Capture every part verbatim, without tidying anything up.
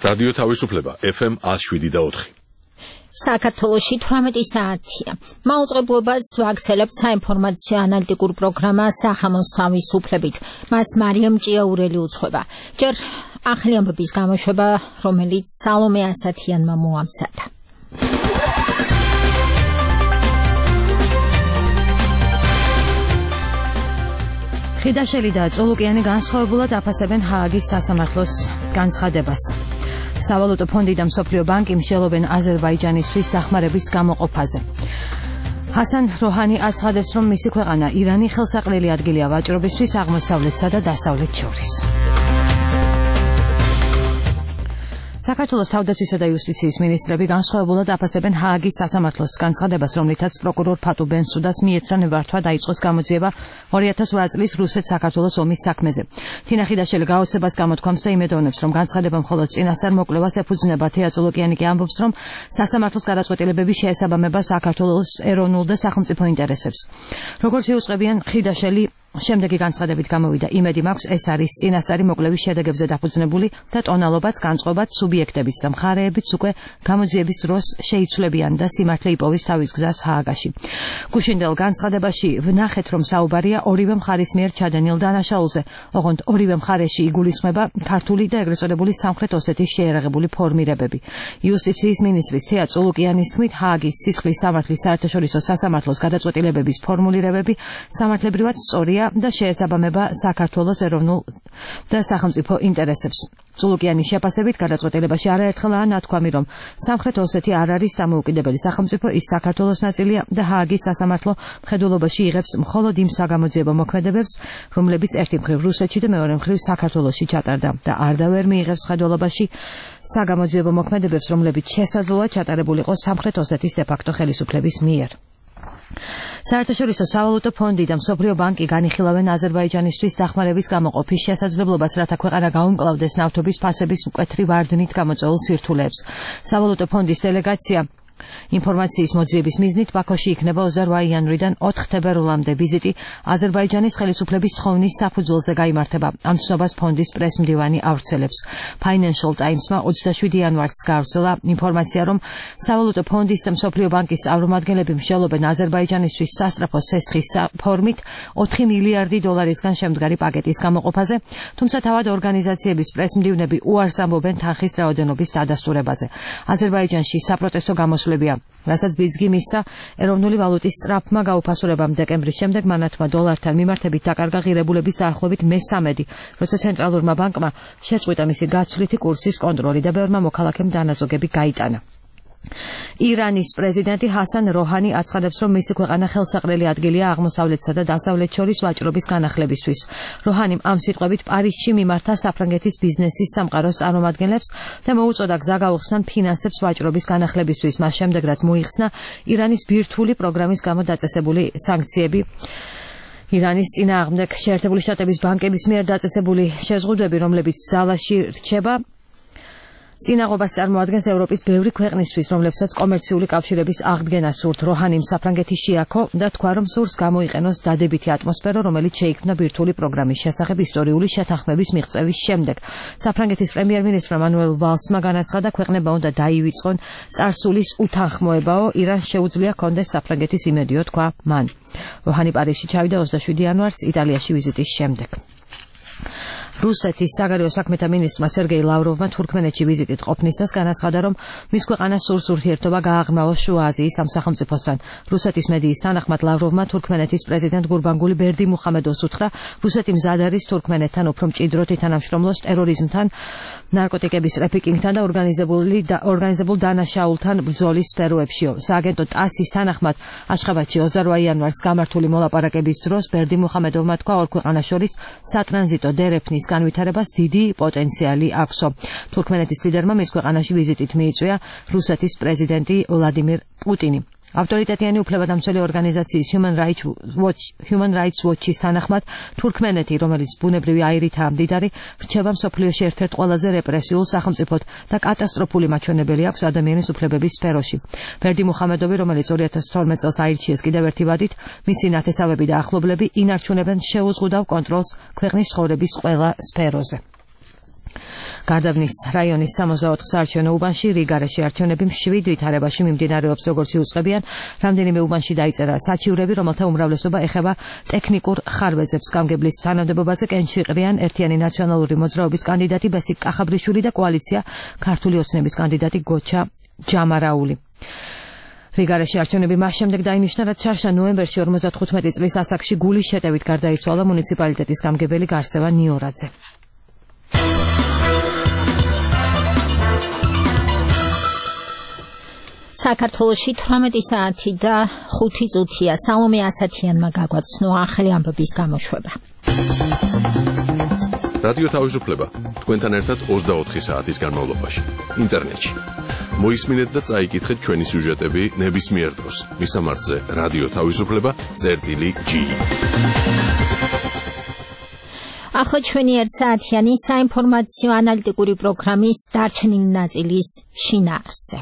რადიო თავისუფლება ეფ ემ one oh seven და four. საქართველოში თვრამეტი საათია. მაუწყებლობას ვაქცელებთ საინფორმაციო ანალიტიკურ პროგრამა სახამოს თავისუფლებით. მას მარიამ ჭიაურელი უძღვება. ჯერ ახალი ამბების გამოშვება, რომელიც სალომე ასათიანმა მოამზადა. ხიდაშელი და წოლუკიანი განსხვავებულად აფასებენ ჰააგის სასამართლოს განცხადებას. სავალუტო ფონდი და მსოფლიო ბანკი მსჯელობენ აზერბაიჯანისთვის დახმარების გამოყოფაზე. ჰასან როჰანი აცხადებს, რომ მისი ქვეყანა ირანი ხელსაყრელი ადგილია ვაჭრობისთვის აღმოსავლეთსა და დასავლეთს შორის. საქართველოს თავდაცვისა და იუსტიციის მინისტრები განსხვავებულად აფასებენ ჰააგის სასამართლოს განცხადებას, რომლითაც პროკურორ ფატუ ბენსუდას მიეცა ნებართვა დაიწყოს გამოძიება two thousand eight წლის რუსეთ-საქართველოს ომის საქმეზე. თინა ხიდაშელი გაოცებას გამოთქვამს და იმედოვნებს, რომ განცხადება მხოლოდ წინასწარ მოკვლევას ეფუძნება. თეა წოლოკიანი კი ამბობს, რომ სასამართლოს გადაწყვეტილებები შეესაბამება საქართველოს ეროვნულ და სახელმწიფო ინტერესებს. როგორც იუწყებიან, ხიდაშელი შემდეგი განცხადებით გამოვიდა. იმედი მაქვს, ეს არის წინასწარი მოკვლევის შედეგებზე დაფუძნებული და ტონალობაც განწყობაც სუბიექტების და მხარეებიც უკვე გამოძიების დროს შეიცვლებიან და სიმართლე იპოვის თავის გზას ჰააგაში. გუშინდელ განცხადებაში ვნახეთ, რომ საუბარია ორივე მხარის მიერ ჩადენილ დანაშაულზე, ოღონდ ორივე მხარეში იგულისხმება ქართული და ეგრეთ წოდებული სამხრეთ ოსეთის შეერაღებული ფორმირებები. იუსტიციის მინისტრის თეა წოლუკიანის თქმით, ჰააგის სისხლის სამართლის საერთაშორისო სასამართლოს გადაწყვეტილებების ფორმულირებები სამართლებრივად სწორია და შეესაბამება საქართველოს ეროვნულ და სახელმწიფო ინტერესებს. წოლუკიანის შეფასებით გადაწყვეტილებაში არაერთხელაა ნათქვამი, რომ სამხრეთ ოსეთი არ არის დამოუკიდებელი სახელმწიფო, ის საქართველოს ნაწილია და ჰააგის სასამართლო მხედველობაში იღებს მხოლოდ იმ საგამოძიებო მოქმედებებს, რომლებიც ერთი მხრივ რუსეთში და მეორე მხრივ საქართველოში ჩატარდა და არ და ვერ მიიღებს მხედველობაში საგამოძიებო მოქმედებებს, რომლებიც შესაძლოა ჩატარებულიყო სამხრეთ ოსეთის დე-ფაქტო ხელისუფლების მიერ. საერთაშორისო სავალუტო ფონდი და მსოფლიო ბანკი განიხილავენ აზერბაიჯანისთვის დახმარების გამოყოფის შესაძლებლობას, რათა ქვეყანა გაუმკლავდეს ნავთობის ფასების მკვეთრი ვარდნით გამოწვეულ სირთულეებს. სავალუტო ფონდის დელეგაცია ინფორმაციის მოძიების მიზნით ბაქოში იქნება twenty-eight იანვრიდან four თებერვლამდე. ვიზიტი აზერბაიჯანის ხელისუფლების თხოვნის საფუძველზე გაიმართება. ამ ცნობას ფონდის პრესმდივანი ავრცელებს. Financial Times-მა twenty-seven იანვარს გაავრცელა ინფორმაცია, რომ სავალუტო ფონდის და მსოფლიო ბანკის წარმომადგენლები მსჯელობენ აზერბაიჯანისთვის სასწრაფო სესხის ფორმით four მილიარდი დოლარისგან შემდგარი პაკეტის გამოყოფაზე, თუმცა თავად ორგანიზაციების პრესმდივნები უარს ამბობენ თანხის რაოდენობის დადასტურებაზე. აზერბაიჯანში საპროტესტო გამოსვლა რასაც ბიძგი მისცა ეროვნული ვალუტის სწრაფმა გაუფასურებამ დეკემბრის შემდეგ მანათმა დოლართან მიმართებით დაკარგა ღირებულების დაახლოებით მესამედი, როცა ცენტრალურმა ბანკმა შეწყვიტა მისი გაცვლითი კურსის კონტროლი და ბევრმა მოქალაქემ დანაზოგები გაიტანა. ირანის პრეზიდენტი ჰასან როჰანი აცხადებს, რომ მისი ქვეყანა ხელსაყრელი ადგილია აღმოსავლეთსა და დასავლეთს შორის ვაჭრობის განახლებისთვის. როჰანიმ ამ სიტყვებით პარიზში მიმართა საფრანგეთის ბიზნესის სამყაროს წარმომადგენლებს და მოუწოდა გზა გაუხსნან ფინანსებს ვაჭრობის განახლებისთვის. მას შემდეგ, რაც მოიხსნა ირანის ბირთვული პროგრამის გამო დაწესებული სანქციები, ირანის წინააღმდეგ შეერთებული შტატების ბანკების მიერ დაწესებული შეზღუდვები, რომლებიც ძალაში რჩება, წინაღობას წარმოადგენს ევროპის ბევრი ქვეყნისთვის, რომლებსაც კომერციული კავშირების აღდგენა სურთ. როჰანიმ საფრანგეთის შეაქო და თქვა, რომ სურს გამოიყენოს დადებითი ატმოსფერო, რომელიც შეიქმნა ბირთვული პროგრამის შესახებ ისტორიული შეთანხმების მიღწევის შემდეგ. საფრანგეთის პრემიერ-მინისტრმა მანუელ ვალსმა განაცხადა, ქვეყნება უნდა დაივიწყონ წარსულის უთანხმოებაო, ირანს შეუძლია ჰქონდეს საფრანგეთის იმედიო, თქვა მან. როჰანი პარიზში ჩავიდა twenty-seven იანვარს იტალიაში ვიზიტის შემდეგ. რუსეთის საგარეო საქმეთა მინისტრმა სერგეი ლავროვმა თურქმენეთში ვიზიტით ყოფნისას განაცხადა, რომ მის ქვეყანას სურს ურთიერთობა გააღრმავოს შუა აზიის ამ სახელმწიფოსთან. რუსეთის მედიის თანახმად ლავროვმა თურქმენეთის პრეზიდენტ გურბანგული ბერდიმუხამედოვს უთხრა, რუსეთი მზად არის თურქმენეთთან უფრო მჭიდროდ ითანამშრომლოს ტერორიზმთან, ნარკოტიკების ტრაფიკინგთან და ორგანიზებული და ორგანიზებულ დანაშაულთან ბრძოლის სფეროებშიო. სააგენტო ტასის თანახმად აშხაბადში twenty-eight იანვარს გამართული მოლაპარაკების დროს ბერდიმუხამედოვმა თქვა, ორ ქვეყანას შორის სატრანზიტო დერეფნის განვითარებას დიდი პოტენციალი აქვს. თურქმენეთის ლიდერმა მის ქვეყანაში ვიზიტით მიიწვია რუსეთის პრეზიდენტი ვლადიმირ პუტინი. ავტორიტეტიანი უფლებადამცველი ორგანიზაციის Human Rights Watch Human Rights Watch-ის თანახმად, თურქმენეთი, რომელიც ბუნებრივი აირითაა მდიდარი, რჩება მსოფლიოში ერთ-ერთ ყველაზე რეპრესიულ სახელმწიფოდ და კატასტროფული მაჩვენებელი აქვს ადამიანის უფლებების სფეროში. ბერდიმუხამედოვი, რომელიც two thousand twelve წელს აირჩიეს კიდევ ერთი ვადით, მისი ნათესავები და ახლობლები ინარჩუნებენ შეუზღუდავ კონტროლს ქვეყნის ცხოვრების ყველა სფეროზე. გარდაბნის რაიონის სამოცდაოთხ საარჩევნო უბანში რიგარეში არჩევნები შვიდ ვითარებაში მიმდინარეობს, როგორც იუწყებიან. რამდენიმე უბანში დაიწერა საჩივრები, რომელთა უმრავლესობა ეხება ტექნიკურ ხარვეზებს. გამგებლის თანამდებობაზე კენჭში ყრიან ერთიანი ნაციონალური მოძრაობის კანდიდატი ბესიკ კახაბრიშვილი და კოალიცია ქართული ოცნების კანდიდატი გოჩა ჯამარაული. რიგარეში არჩევნები მას შემდეგ დაინიშნა, რაც ჩარშა ნოემბერში ორმოცდათხუთმეტი წლის ასაკში გულის შეტევით გარდაიცვალა მუნიციპალიტეტის გამგებელი გარსევა ნიორაძე. საქართველოში თვრამეტი საათი და ხუთი წუთია. სალომე ასათიანმა გაგვაცნო ახალი ამბების გამოშვება. რადიო თავისუფლება თქვენთან ერთად ოცდაოთხი საათის განმავლობაში ინტერნეტში. მოისმინეთ და წაიკითხეთ ჩვენი სიუჟეტები ნებისმიერ დროს. მისამართზე რადიო თავისუფლება წერტილი ჯი. ახლა ჩვენი ერთსაათიანი საინფორმაციო ანალიტიკური პროგრამის დარჩენილი ნაწილის შინაარსზე.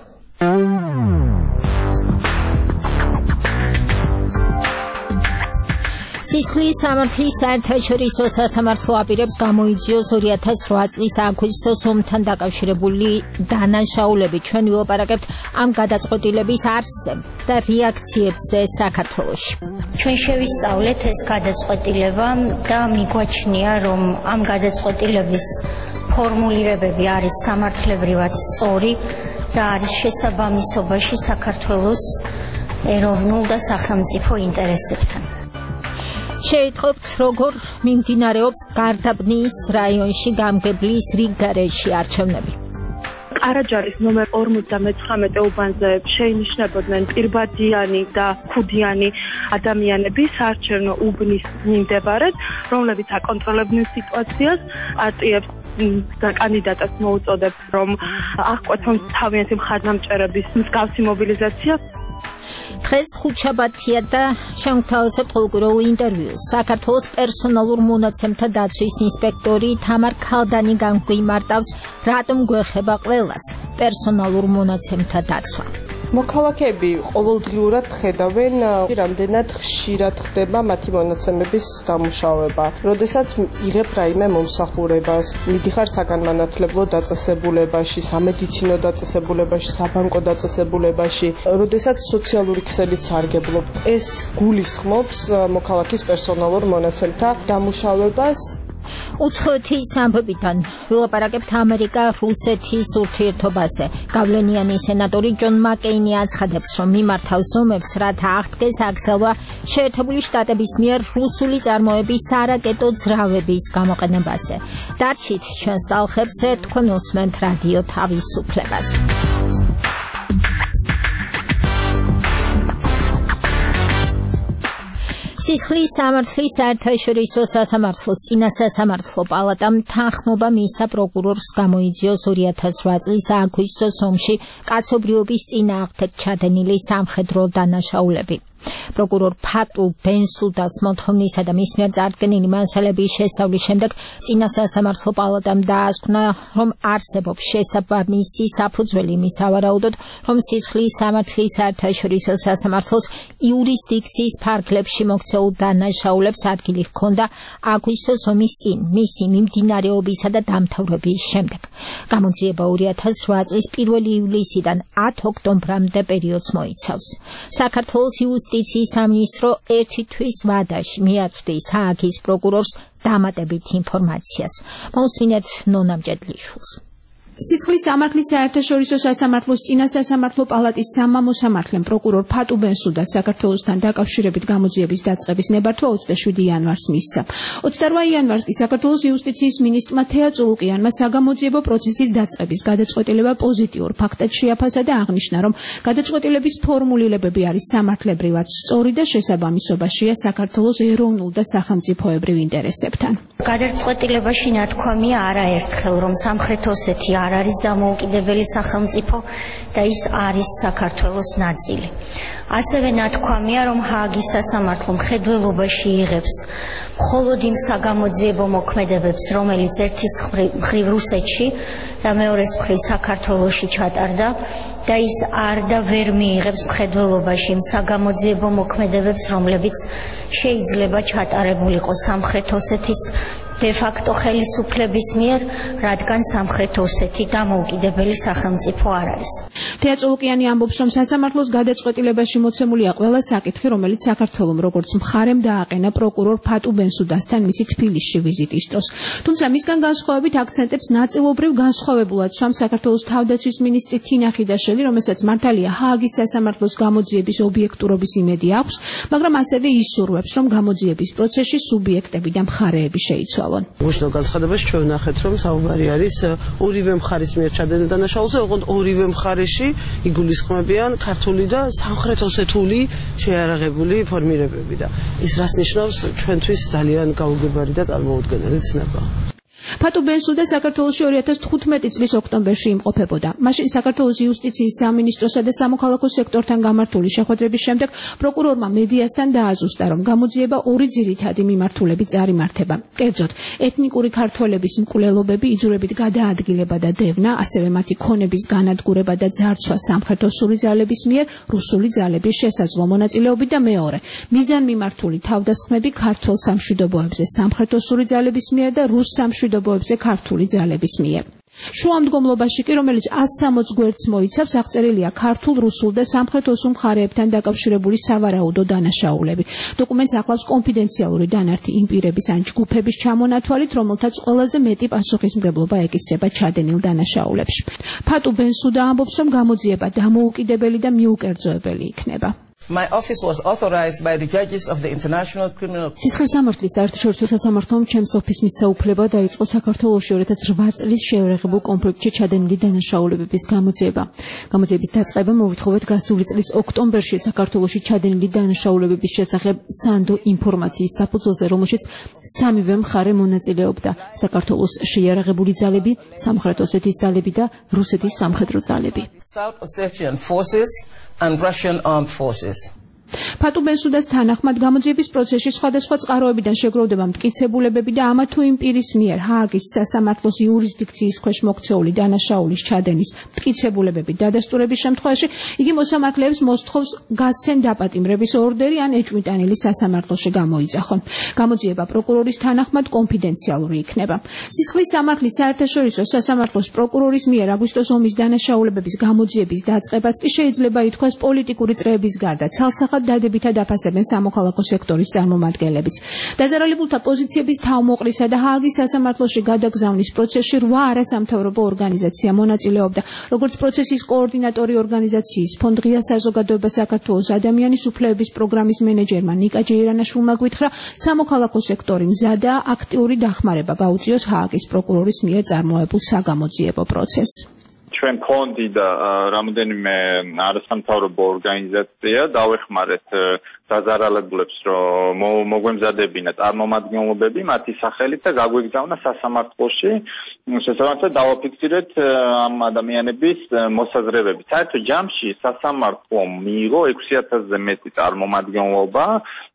სისხლის სამართლის საერთაშორისო სასამართლო აპირებს გამოიძიოს ორი ათას რვა წლის აგვისტოს ომთან დაკავშირებული დანაშაულები. ჩვენ ვილაპარაკებთ ამ გადაწყვეტილების არსზე და რეაქციებზე საქართველოში. ჩვენ შევისწავლეთ ეს გადაწყვეტილება და მიგვაჩნია, რომ ამ გადაწყვეტილების ფორმულირებები არის სამართლებრივად სწორი და არის შესაბამისობაში საქართველოს ეროვნულ და სახელმწიფო ინტერესებთან. შეიტყობთ, როგორ მიმდინარეობს გარდაბნის რაიონში გამგებლის რიგარეში არჩევნები. ყარაჯარის ნომერ ორმოცდამეცხრამეტე უბანზე შეინიშნებოდნენ პირბადიანი და ქუდიანი ადამიანები საარჩევნო უბნის მიმდებარედ, რომლებიც აკონტროლებდნენ სიტუაციას, პარტიებს და კანდიდატებს მოუწოდებს, რომ აღკვეთონ თავიანთი მხარდამჭერების მსგავსი მობილიზაცია. დღეს ხუთშაბათია და შევთავაზებთ ყოველკვირეულ ინტერვიუს. საქართველოს პერსონალურ მონაცემთა დაცვის ინსპექტორი თამარ ქალდანი განგვიმარტავს, რატომ გვეხება ყველას პერსონალურ მონაცემთა დაცვა. მოქალაქეები ყოველდღიურად ხედავენ, რამდენად ხშირად ხდება მათი მონაცემების დამუშავება. როდესაც იღებ რაიმე მომსახურებას, მიდიხარ საგანმანათლებლო დაწესებულებაში, სამედიცინო დაწესებულებაში, საბანკო დაწესებულებაში, როდესაც სოციალური ქსელით სარგებლობ. ეს გულისხმობს მოქალაქის პერსონალურ მონაცემთა დამუშავებას. უცხოეთის ამბებიდან ვილაპარაკებთ ამერიკა-რუსეთის ურთიერთობაზე. გავლენიანი სენატორი ჯონ მაკეინი აცხადებს, რომ მიმართავს ომებს, რათა აღდგეს აკრძალვა შეერთებული შტატების მიერ რუსული წარმოების სარაკეტო ძრავების გამოყენებაზე. დარჩით ჩვენს ტალღებზე, თქვენ უსმენთ რადიო თავისუფლებას. სისხლის სამართლის საერთაშორისო სასამართლოს წინა სასამართლო პალატამ თანხმობა მისცა პროკურორს გამოიძიოს ორი ათას რვა წლის აგვისტოს ომში კაცობრიობის წინააღმდეგ ჩადენილი სამხედრო დანაშაულები. პროკურორ ფატუ ბენსუდას მოთხოვნისა და მის მიერ წარდგენილი მასალების შესწავლის შემდეგ წინა სასამართლო პალატამ დაასკვნა, რომ არსებობს შესაბამისი საფუძველი იმის ავარაუდოდ, რომ სისხლის სამართლის საერთაშორისო სასამართლოს იურისდიქციის ფარგლებში მოქცეულ დანაშაულებს ადგილი ჰქონდა აგვისტოს ომის წინ, მისი მიმდინარეობისა და დამთავრების შემდეგ. გამოძიება ორი ათას რვა წლის პირველი ივლისიდან ათი ოქტომბრამდე პერიოდს მოიცავს. საქართველოს იუსტიციის სამინისტრო ერთი თვის ვადაში მიაწვდის ჰააგის პროკურორს დამატებით ინფორმაციას. მოусმინეთ ნონა მჭედლიშვილს. სისხლის სამართლის საერთაშორისო სასამართლოს წინა სასამართლო პალატის სამამოსამართლემ პროკურორ ფატუ ბენსუდას საქართველოსთან დაკავშირებით გამოძიების დაწყების ნებართვა ოცდაშვიდი იანვარს მისცა. ოცდარვა იანვარს კი საქართველოს იუსტიციის მინისტრმა თეა წულუკიანმა საგამოძიებო პროცესის დაწყების გადაწყვეტილება პოზიტიურ ფაქტად შეაფასა და აღნიშნა, რომ გადაწყვეტილების ფორმულირებები არის სამართლებრივად სწორი და შესაბამისობაშია საქართველოს ეროვნულ და სახელმწიფოებრივ ინტერესებთან. გადაწყვეტილებაში ნათქვამია არაერთხელ, რომ სამხრეთ ოსეთი არ არის დამოუკიდებელი სახელმწიფო და ის არის საქართველოს ნაწილი. ასევე ნათქვამია, რომ ჰააგის სასამართლო მხედველობაში იღებს მხოლოდ იმ საგამოძიებო მოქმედებებს, რომელიც ერთის მხრივ რუსეთში და მეორეს მხრივ საქართველოში ჩატარდა და ის არ და ვერ მიიღებს მხედველობაში იმ საგამოძიებო მოქმედებებს, რომლებიც შეიძლება ჩატარებულიყო სამხრეთ ოსეთის დე-ფაქტო ხელისუფლების მიერ, რადგან სამხრეთ ოსეთი დამოუკიდებელი სახელმწიფო არ არის. თეატროლუკიანი ამბობს, რომ სასამართლოს გადაწყვეტილებაში მოცემულია ყველა საკითხი, რომელიც საქართველომ როგორც მხარემ დააყენა პროკურორ ფატუ ბენსუდასთან მისი თბილისში ვიზიტის დროს. თუმცა მისგან განსხვავებით აქცენტებს ნაწილობრივ განსხვავებულად სვამს საქართველოს თავდაცვის მინისტრი თინა ხიდაშელი, რომელსაც მართალია ჰააგის სასამართლოს გამოძიების ობიექტურობის იმედი აქვს, მაგრამ ასევე ისურვებს, რომ გამოძიების პროცესში სუბიექტები და მხარეები შეიცვალონ. უშუალო განცხადებაში ჩვენ ვნახეთ, რომ საუბარი არის ორივე მხარის მიერ ჩადენილ დანაშაულზე, ოღონდ ორივე მხარეში იგულისხმებიან ქართული და სამხრეთ ოსეთული შეიარაღებული ფორმირებები და ის რას ნიშნავს ჩვენთვის ძალიან გაუგებარი და წარმოუდგენელი ცნება. ფატუ ბენსუდა საქართველოში ორი ათას თხუთმეტი წლის ოქტომბერში იმყოფებოდა. მაშინ საქართველოს იუსტიციის სამინისტროსა და სამოქალაქო სექტორთან გამართული შეხვედრების შემდეგ პროკურორმა მედიასთან დააზუსტა, რომ გამოძიება ორი ძირითადი მიმართულებით წარიმართება. კერძოდ, ეთნიკური ქართველების მკვლელობები, იძულებით გადაადგილება და დევნა, ასევე მათი ქონების განადგურება და ძარცვა სამხრეთოსური ძალების მიერ რუსული ძალების შესაძლო მონაწილეობით და მეორე, მიზანმიმართული თავდასხმები ქართველ სამშვიდობოებზე სამხრეთოსური ძალების მიერ და რუს სამშვიდობოებზე ქართული ძალების მიერ. შუამდგომლობაში კი, რომელიც ას სამოც გვერდს მოიცავს, აღწერილია ქართულ, რუსულ და სამხრეთოსურ მხარეებთან დაკავშირებული სავარაუდო დანაშაულები. დოკუმენტს ახლავს კონფიდენციალური დანართი იმ პირების ან ჯგუფების ჩამონათვალით, რომელთაც ყველაზე მეტი პასუხისმგებლობა ეკისრება ჩადენილ დანაშაულებში. ფატუ ბენსუდა ამბობს, რომ გამოძიება დამოუკიდებელი და მიუკერძოებელი იქნება. My office was authorized by the judges of the International Criminal Court. სისხლისამართლის საერთაშორისო სასამართლომ ჩემს ოფისს მისცა უფლება დაიწყო საქართველოში ორი ათას რვა წლის შეერაღებულ კონფლიქტში ჩადენილი დანაშაულებების გამოძიება. გამოძიების დაწყება მოვითხოვეთ გასული წლის ოქტომბერში საქართველოში ჩადენილი დანაშაულებების შესახებ სანდო ინფორმაციის საფუძველზე, რომელშიც სამივე მხარე მონაწილეობდა: საქართველოს შეიარაღებული ძალები, სამხრეთ ოსეთის ძალები და რუსეთის სამხედრო ძალები. South Ossetian forces and Russian armed forces. ფატუ ბენსუდას თანახმად გამოძიების პროცესში სხვადასხვა წყაროებიდან შეგროვდება მტკიცებულებები და ამა თუ იმ პირის მიერ ჰააგის სასამართლოს იურისდიქციის ქვეშ მოქცეული დანაშაულის ჩადენის მტკიცებულებები დადასტურების შემთხვევაში იგი მოსამართლეებს მოსთხოვს გასცენ დაპატიმრების ორდერი ან ეჭვმიტანილი სასამართლოში გამოიძახონ. გამოძიება პროკურორის თანახმად კონფიდენციალური იქნება. სისხლის სამართლის საერთაშორისო სასამართლოს პროკურორის მიერ აგვისტოს ომის დანაშაულებების გამოძიების დაწყებას კი შეიძლება ითქვას პოლიტიკური წრეების გარდა ცალსახად დადებითად აფასებენ სამოქალაქო სექტორის წარმომადგენლებიც. დაზარალებულთა პოზიციების თავმოყრისა და ჰააგის სასამართლოში გადაგზავნის პროცესში რვა არასამთავრობო ორგანიზაცია მონაწილეობდა, როგორც პროცესის კოორდინატორი ორგანიზაციის ფონდ ღია საზოგადოება საქართველოს ადამიანის უფლებების პროგრამის მენეჯერმა ნიკა ჯეირანაშვილმა გვითხრა, სამოქალაქო სექტორი მზადაა აქტიური დახმარება გაუწიოს ჰააგის პროკურორის მიერ წარმოებულ საგამოძიებო პროცესს. ჩვენ ფონდი და რამოდენიმე არასამთავრობო ორგანიზაცია დავეხმარეთ დაზარალებულებს, რომ მოგვემზადებინა წარმომადგენლობები მათი სახელით და გაგვიგზავნა სასამართლოში. შესაბამისად დავაფიქსირეთ ამ ადამიანების მოსაზრებები. საერთო ჯამში სასამართლომ მიიღო ექვსი ათასზე მეტი წარმომადგენლობა,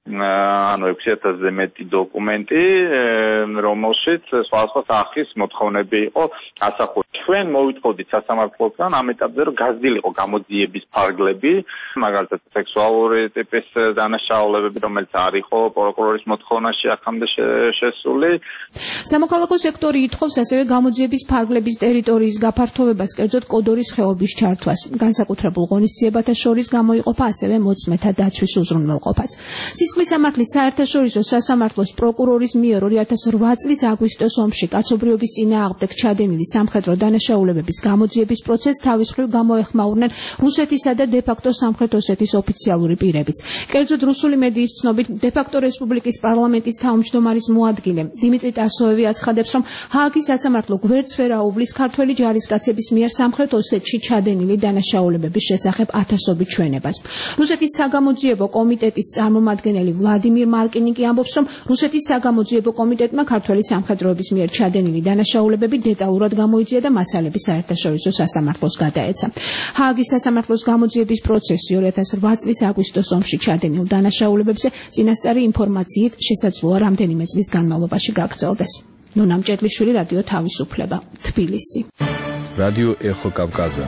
ანუ ექვსი ათასზე მეტი დოკუმენტი, რომელშიც სხვადასხვა სახის მოთხოვნები იყო ასახული. ჩვენ მოვითხოვდით სასამართლოსგან ამ ეტაპზე, რომ გაზრდილიყო გამოძიების ფარგლები, მაგალითად სექსუალური ტიპის დანაშაულებები, რომელიც არ იყო პროკურორის მოთხოვნაში აქამდე შესული. სამოქალაქო სექტორი ითხოვს ასევე გამოძიების ფარგლების ტერიტორიის გაფართოვებას, კერძოდ კოდორის ხეობის ჩართვას. განსაკუთრებულ ღონისძიებათა შორის გამოიყოფა ასევე მოწმეთა დაცვის უზრუნველყოფაც. სისხლის სამართლის საერთაშორისო სასამართლოს პროკურორის მიერ ორი ათას რვა წლის აგვისტოს ომში კაცობრიობის წინააღმდეგ ჩადენილი სამხედრო დანაშაულებების გამოძიების პროცესს თავის მხრივ გამოეხმაურნენ რუსეთისა და დე-ფაქტო სამხრეთ ოსეთის ოფიციალური პირებიც. კერძოდ რუსული მედიის ცნობით დე-ფაქტო რესპუბლიკის პარლამენტის თავმჯდომარის მოადგილე დიმიტრი ტასოევი აცხადებს, რომ ჰააგის სასამართლო გვერდს ვერ აუვლის ქართველი ჯარისკაცების მიერ სამხრეთ ოსეთში ჩადენილი დანაშაულებების შესახებ ათასობით ჩვენებას. რუსეთის საგამოძიებო კომიტეტის წარმომადგენელი ვლადიმირ მარკინიკი ამბობს, რომ რუსეთის საგამოძიებო კომიტეტმა ქართველი სამხედროების მიერ ჩადენილი დანაშაულებები დეტალურად გამოიძია და მასალები საერთაშორისო სასამართლოს გადაეცა. ჰააგის სასამართლოს გამოძიების პროცესი ორი ათას რვა წლის აგვისტოს ომში ჩადენილ დანაშაულებებზე წინასწარი ინფორმაციით შესაძლოა რამდენიმე წლის განმავლობაში გაგრძელდეს. ნონა მჭედლიშვილი, რადიო თავისუფლება, თბილისი. რადიო ეხო კავკაზა.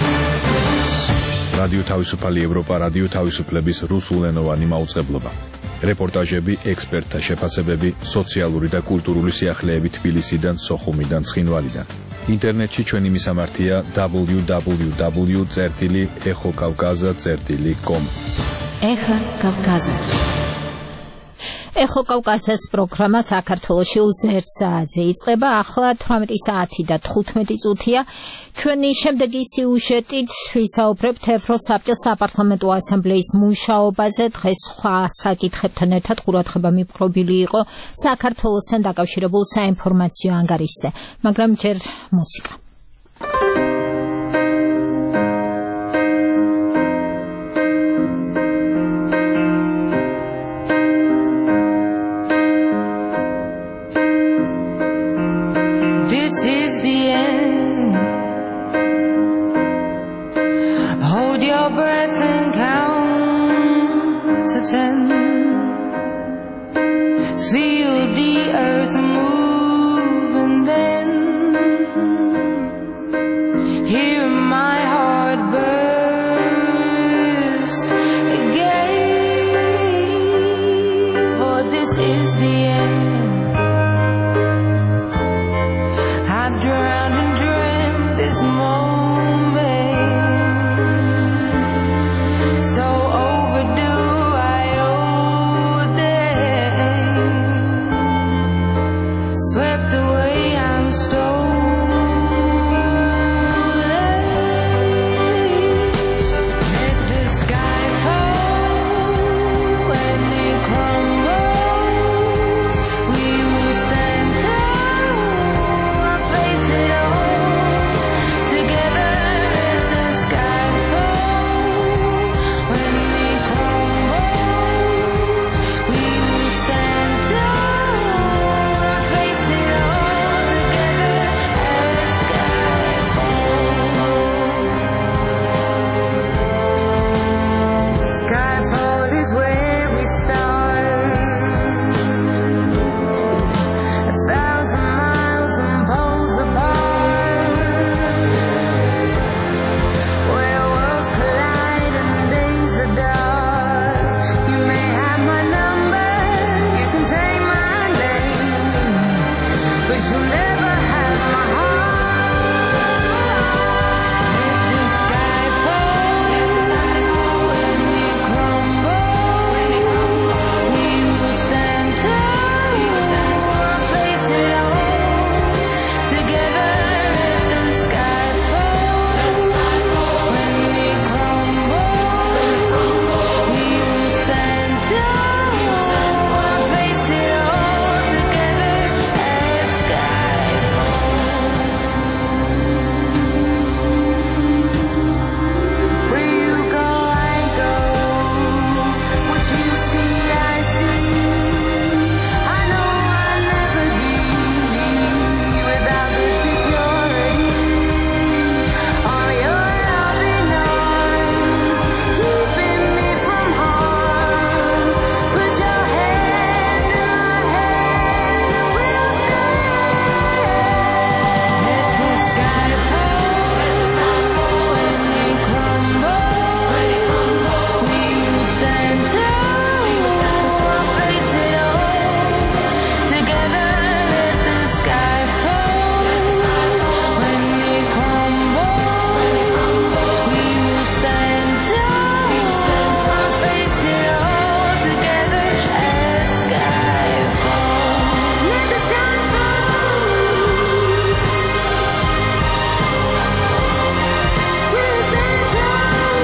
რადიო თავისუფალი ევროპა, რადიო თავისუფლების რუსულენოვანი მაუწყებლობა. რეპორტაჟები, ექსპერტთა შეფასებები, სოციალური და კულტურული სიახლეები თბილისიდან, სოხუმიდან, ცხინვალიდან. ინტერნეტში ჩვენი მისამართია double-u double-u double-u წერტილი ეხო კავკაზა წერტილი com. ეხო კავკაზა. ეხო კავკაზას პროგრამა საქართველოში უზერთ საათზე იწყება. ახლა თვრამეტი საათი და თხუთმეტი წუთია. ჩვენი შემდეგი სიუჟეტით ვისაუბრებთ ევროსაბჭოს საპარლამენტო ასამბლეის მუშაობაზე. დღეს სხვა საკითხებთან ერთად ყურადღება მიფრობილი იყო საქართველოსთან დაკავშირებულ საინფორმაციო ანგარიშზე, მაგრამ ჯერ მუსიკა. This is the end. Hold your breath and count to ten. Feel the earth move and then hear my heart burst again. For this is the end. I've drowned and dreamt this moment, so overdue I owe them. Swept away, I'm stolen. Let the sky fall when it crumbles. We will stand tall. Face it all together. Let the sky fall when it crumbles. We will stand tall. Face it all together. Let sky fall. Skyfall is where we start. A thousand miles and poles apart, where worlds collide and days are dark. You may have my number, you can take my name, but you'll never have my heart. Let the sky fall when it crumbles. We will stand tall, face it all together. Let the sky fall when it crumbles. We will stand tall, face it all together. Let sky fall. Where you go, I go. What you see, I see. I know I'll never be without the security. All your loving arms keeping me from harm. Put your hand in my hand and we'll stand. Let the sky fall when it crumbles. We will stand tall, face it all together. Let the sky fall when it crumbles. We will stand tall, face it all together. Let sky fall. Let the sky fall. We'll stand tall.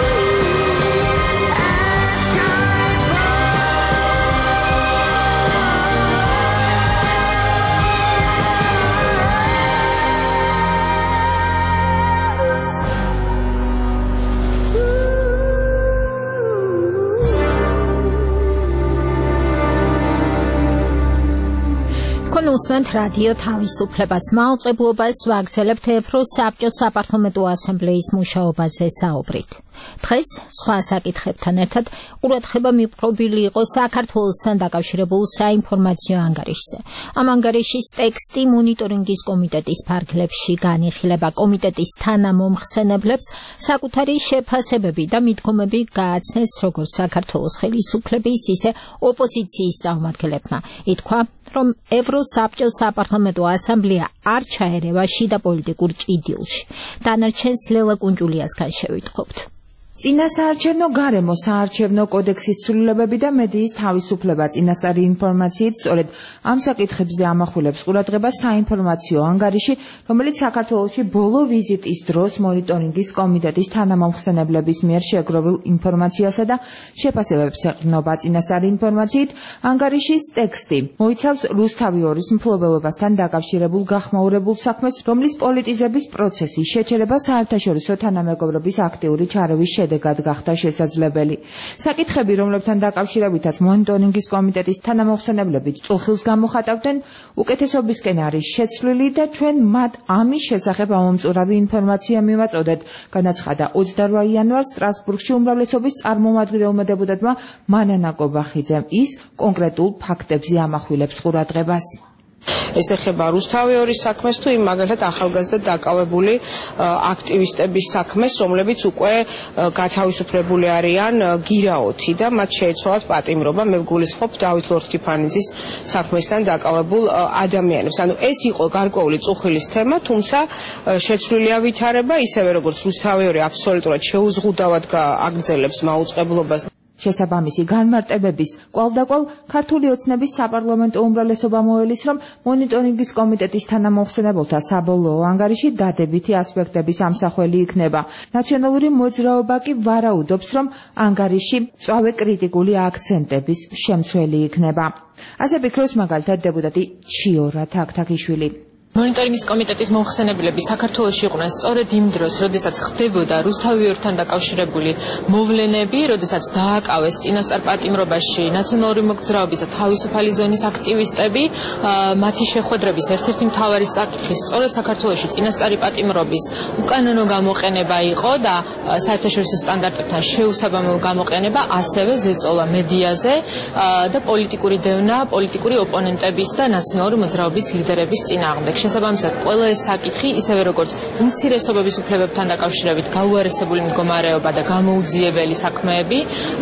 თქვენ უსმენთ რადიო თავისუფლებას. მაუწყებლობას ვაგრძელებთ ევროსაბჭოს საპარლამენტო ასამბლეის მუშაობაზე საუბრით. დღეს სხვა საკითხებთან ერთად ყურადღება მიპყრობილი იყო საქართველოსთან დაკავშირებულ საინფორმაციო ანგარიშზე. ამ ანგარიშის ტექსტი მონიტორინგის კომიტეტის ფარგლებში განიხილება. კომიტეტის თანამომხსენებლებს საკუთარი შეფასებები და მიდგომები გააცნეს როგორც საქართველოს ხელისუფლების, ისე ოპოზიციის წარმომადგენლებმა. ითქვა, რომ ევროსაბჭოს საპარლამენტო ასამბლეა არ ჩაერევა შიდა პოლიტიკურ ჭიდილში. დანარჩენს ლელა კუნჯულიასგან შევიტყობთ. წინასაარჩევნო გარემო საარჩევნო კოდექსის ცვლილებები და მედიის თავისუფლება წინასწარი ინფორმაციით სწორედ ამ საკითხებზე ამახვილებს ყურადღება საინფორმაციო ანგარიში, რომელიც საქართველოში ბოლო ვიზიტის დროს მონიტორინგის კომიტეტის თანამომხსენებლების მიერ შეგროვილ ინფორმაციასა და შეფასებებს ეყრდნობა. წინასწარი ინფორმაციით ანგარიშის ტექსტი მოიცავს რუსთავი ორის მფლობელობასთან დაკავშირებულ გახმაურებულ საქმეს, რომლის პოლიტიზების პროცესი შეჩერება საერთაშორისო თანამეგობრობის აქტიური ჩარევის შედეგად გახდა შესაძლებელი. საკითხები, რომლებთან დაკავშირებითაც მონიტორინგის კომიტეტის თანამომხსენებლები წუხილს გამოხატავდნენ, უკეთესობისკენ არის შეცვლილი და ჩვენ მათ ამის შესახებ ამომწურავი ინფორმაცია მივაწოდეთ, განაცხადა ოცდარვა იანვარს სტრასბურგში უმრავლესობის წარმომადგენელმა დეპუტატმა მანანა კობახიძემ. ის კონკრეტულ ფაქტებზე ამახვილებს ყურადღებას. ეს ეხება რუსთავი ორის საქმეს თუ იმ მაგალითად ახალგაზრდა დაკავებული აქტივისტების საქმეს, რომლებიც უკვე გათავისუფლებული არიან გირაოთი და მათ შეეცვალათ პატიმრობა. მე ვგულისხმობ დავით ლორთქიფანიძის საქმესთან დაკავებულ ადამიანებს. ანუ ეს იყო გარკვეული წუხილის თემა, თუმცა შეცვლილია ვითარება, ისევე როგორც რუსთავი ორი აბსოლუტურად შეუზღუდავად აგრძელებს მაუწყებლობას. შესაბამისი განმარტებების კვალდაკვალ ქართული ოცნების საპარლამენტო უმრავლესობა მოელის, რომ მონიტორინგის კომიტეტის თანამომხსენებელთა საბოლოო ანგარიში დადებითი ასპექტების ამსახველი იქნება. ნაციონალური მოძრაობა კი ვარაუდობს, რომ ანგარიში მწვავე კრიტიკული აქცენტების შემცველი იქნება. ასე ფიქრობს მაგალითად დეპუტატი ჩიორა თაქთაქიშვილი. მონიტორინგის კომიტეტის მომხსენებლები საქართველოში იყვნენ სწორედ იმ დროს, როდესაც ხდებოდა რუსთავი ორთან დაკავშირებული მოვლენები, როდესაც დააკავეს წინასწარ პატიმრობაში ნაციონალური მოძრაობის და თავისუფალი ზონის აქტივისტები. მათი შეხვედრების ერთ-ერთი მთავარი საკითხი სწორედ საქართველოში წინასწარი პატიმრობის უკანონო გამოყენება იყო და საერთაშორისო სტანდარტებთან შეუსაბამო გამოყენება, ასევე ზეწოლა მედიაზე და პოლიტიკური დევნა პოლიტიკური ოპონენტების და ნაციონალური მოძრაობის ლიდერების წინააღმდეგ. შესაბამისად, ყველა ეს საკითხი, ისევე როგორც უმცირესობების უფლებებთან დაკავშირებით გაუარესებული მდგომარეობა და გამოუძიებელი საქმეები,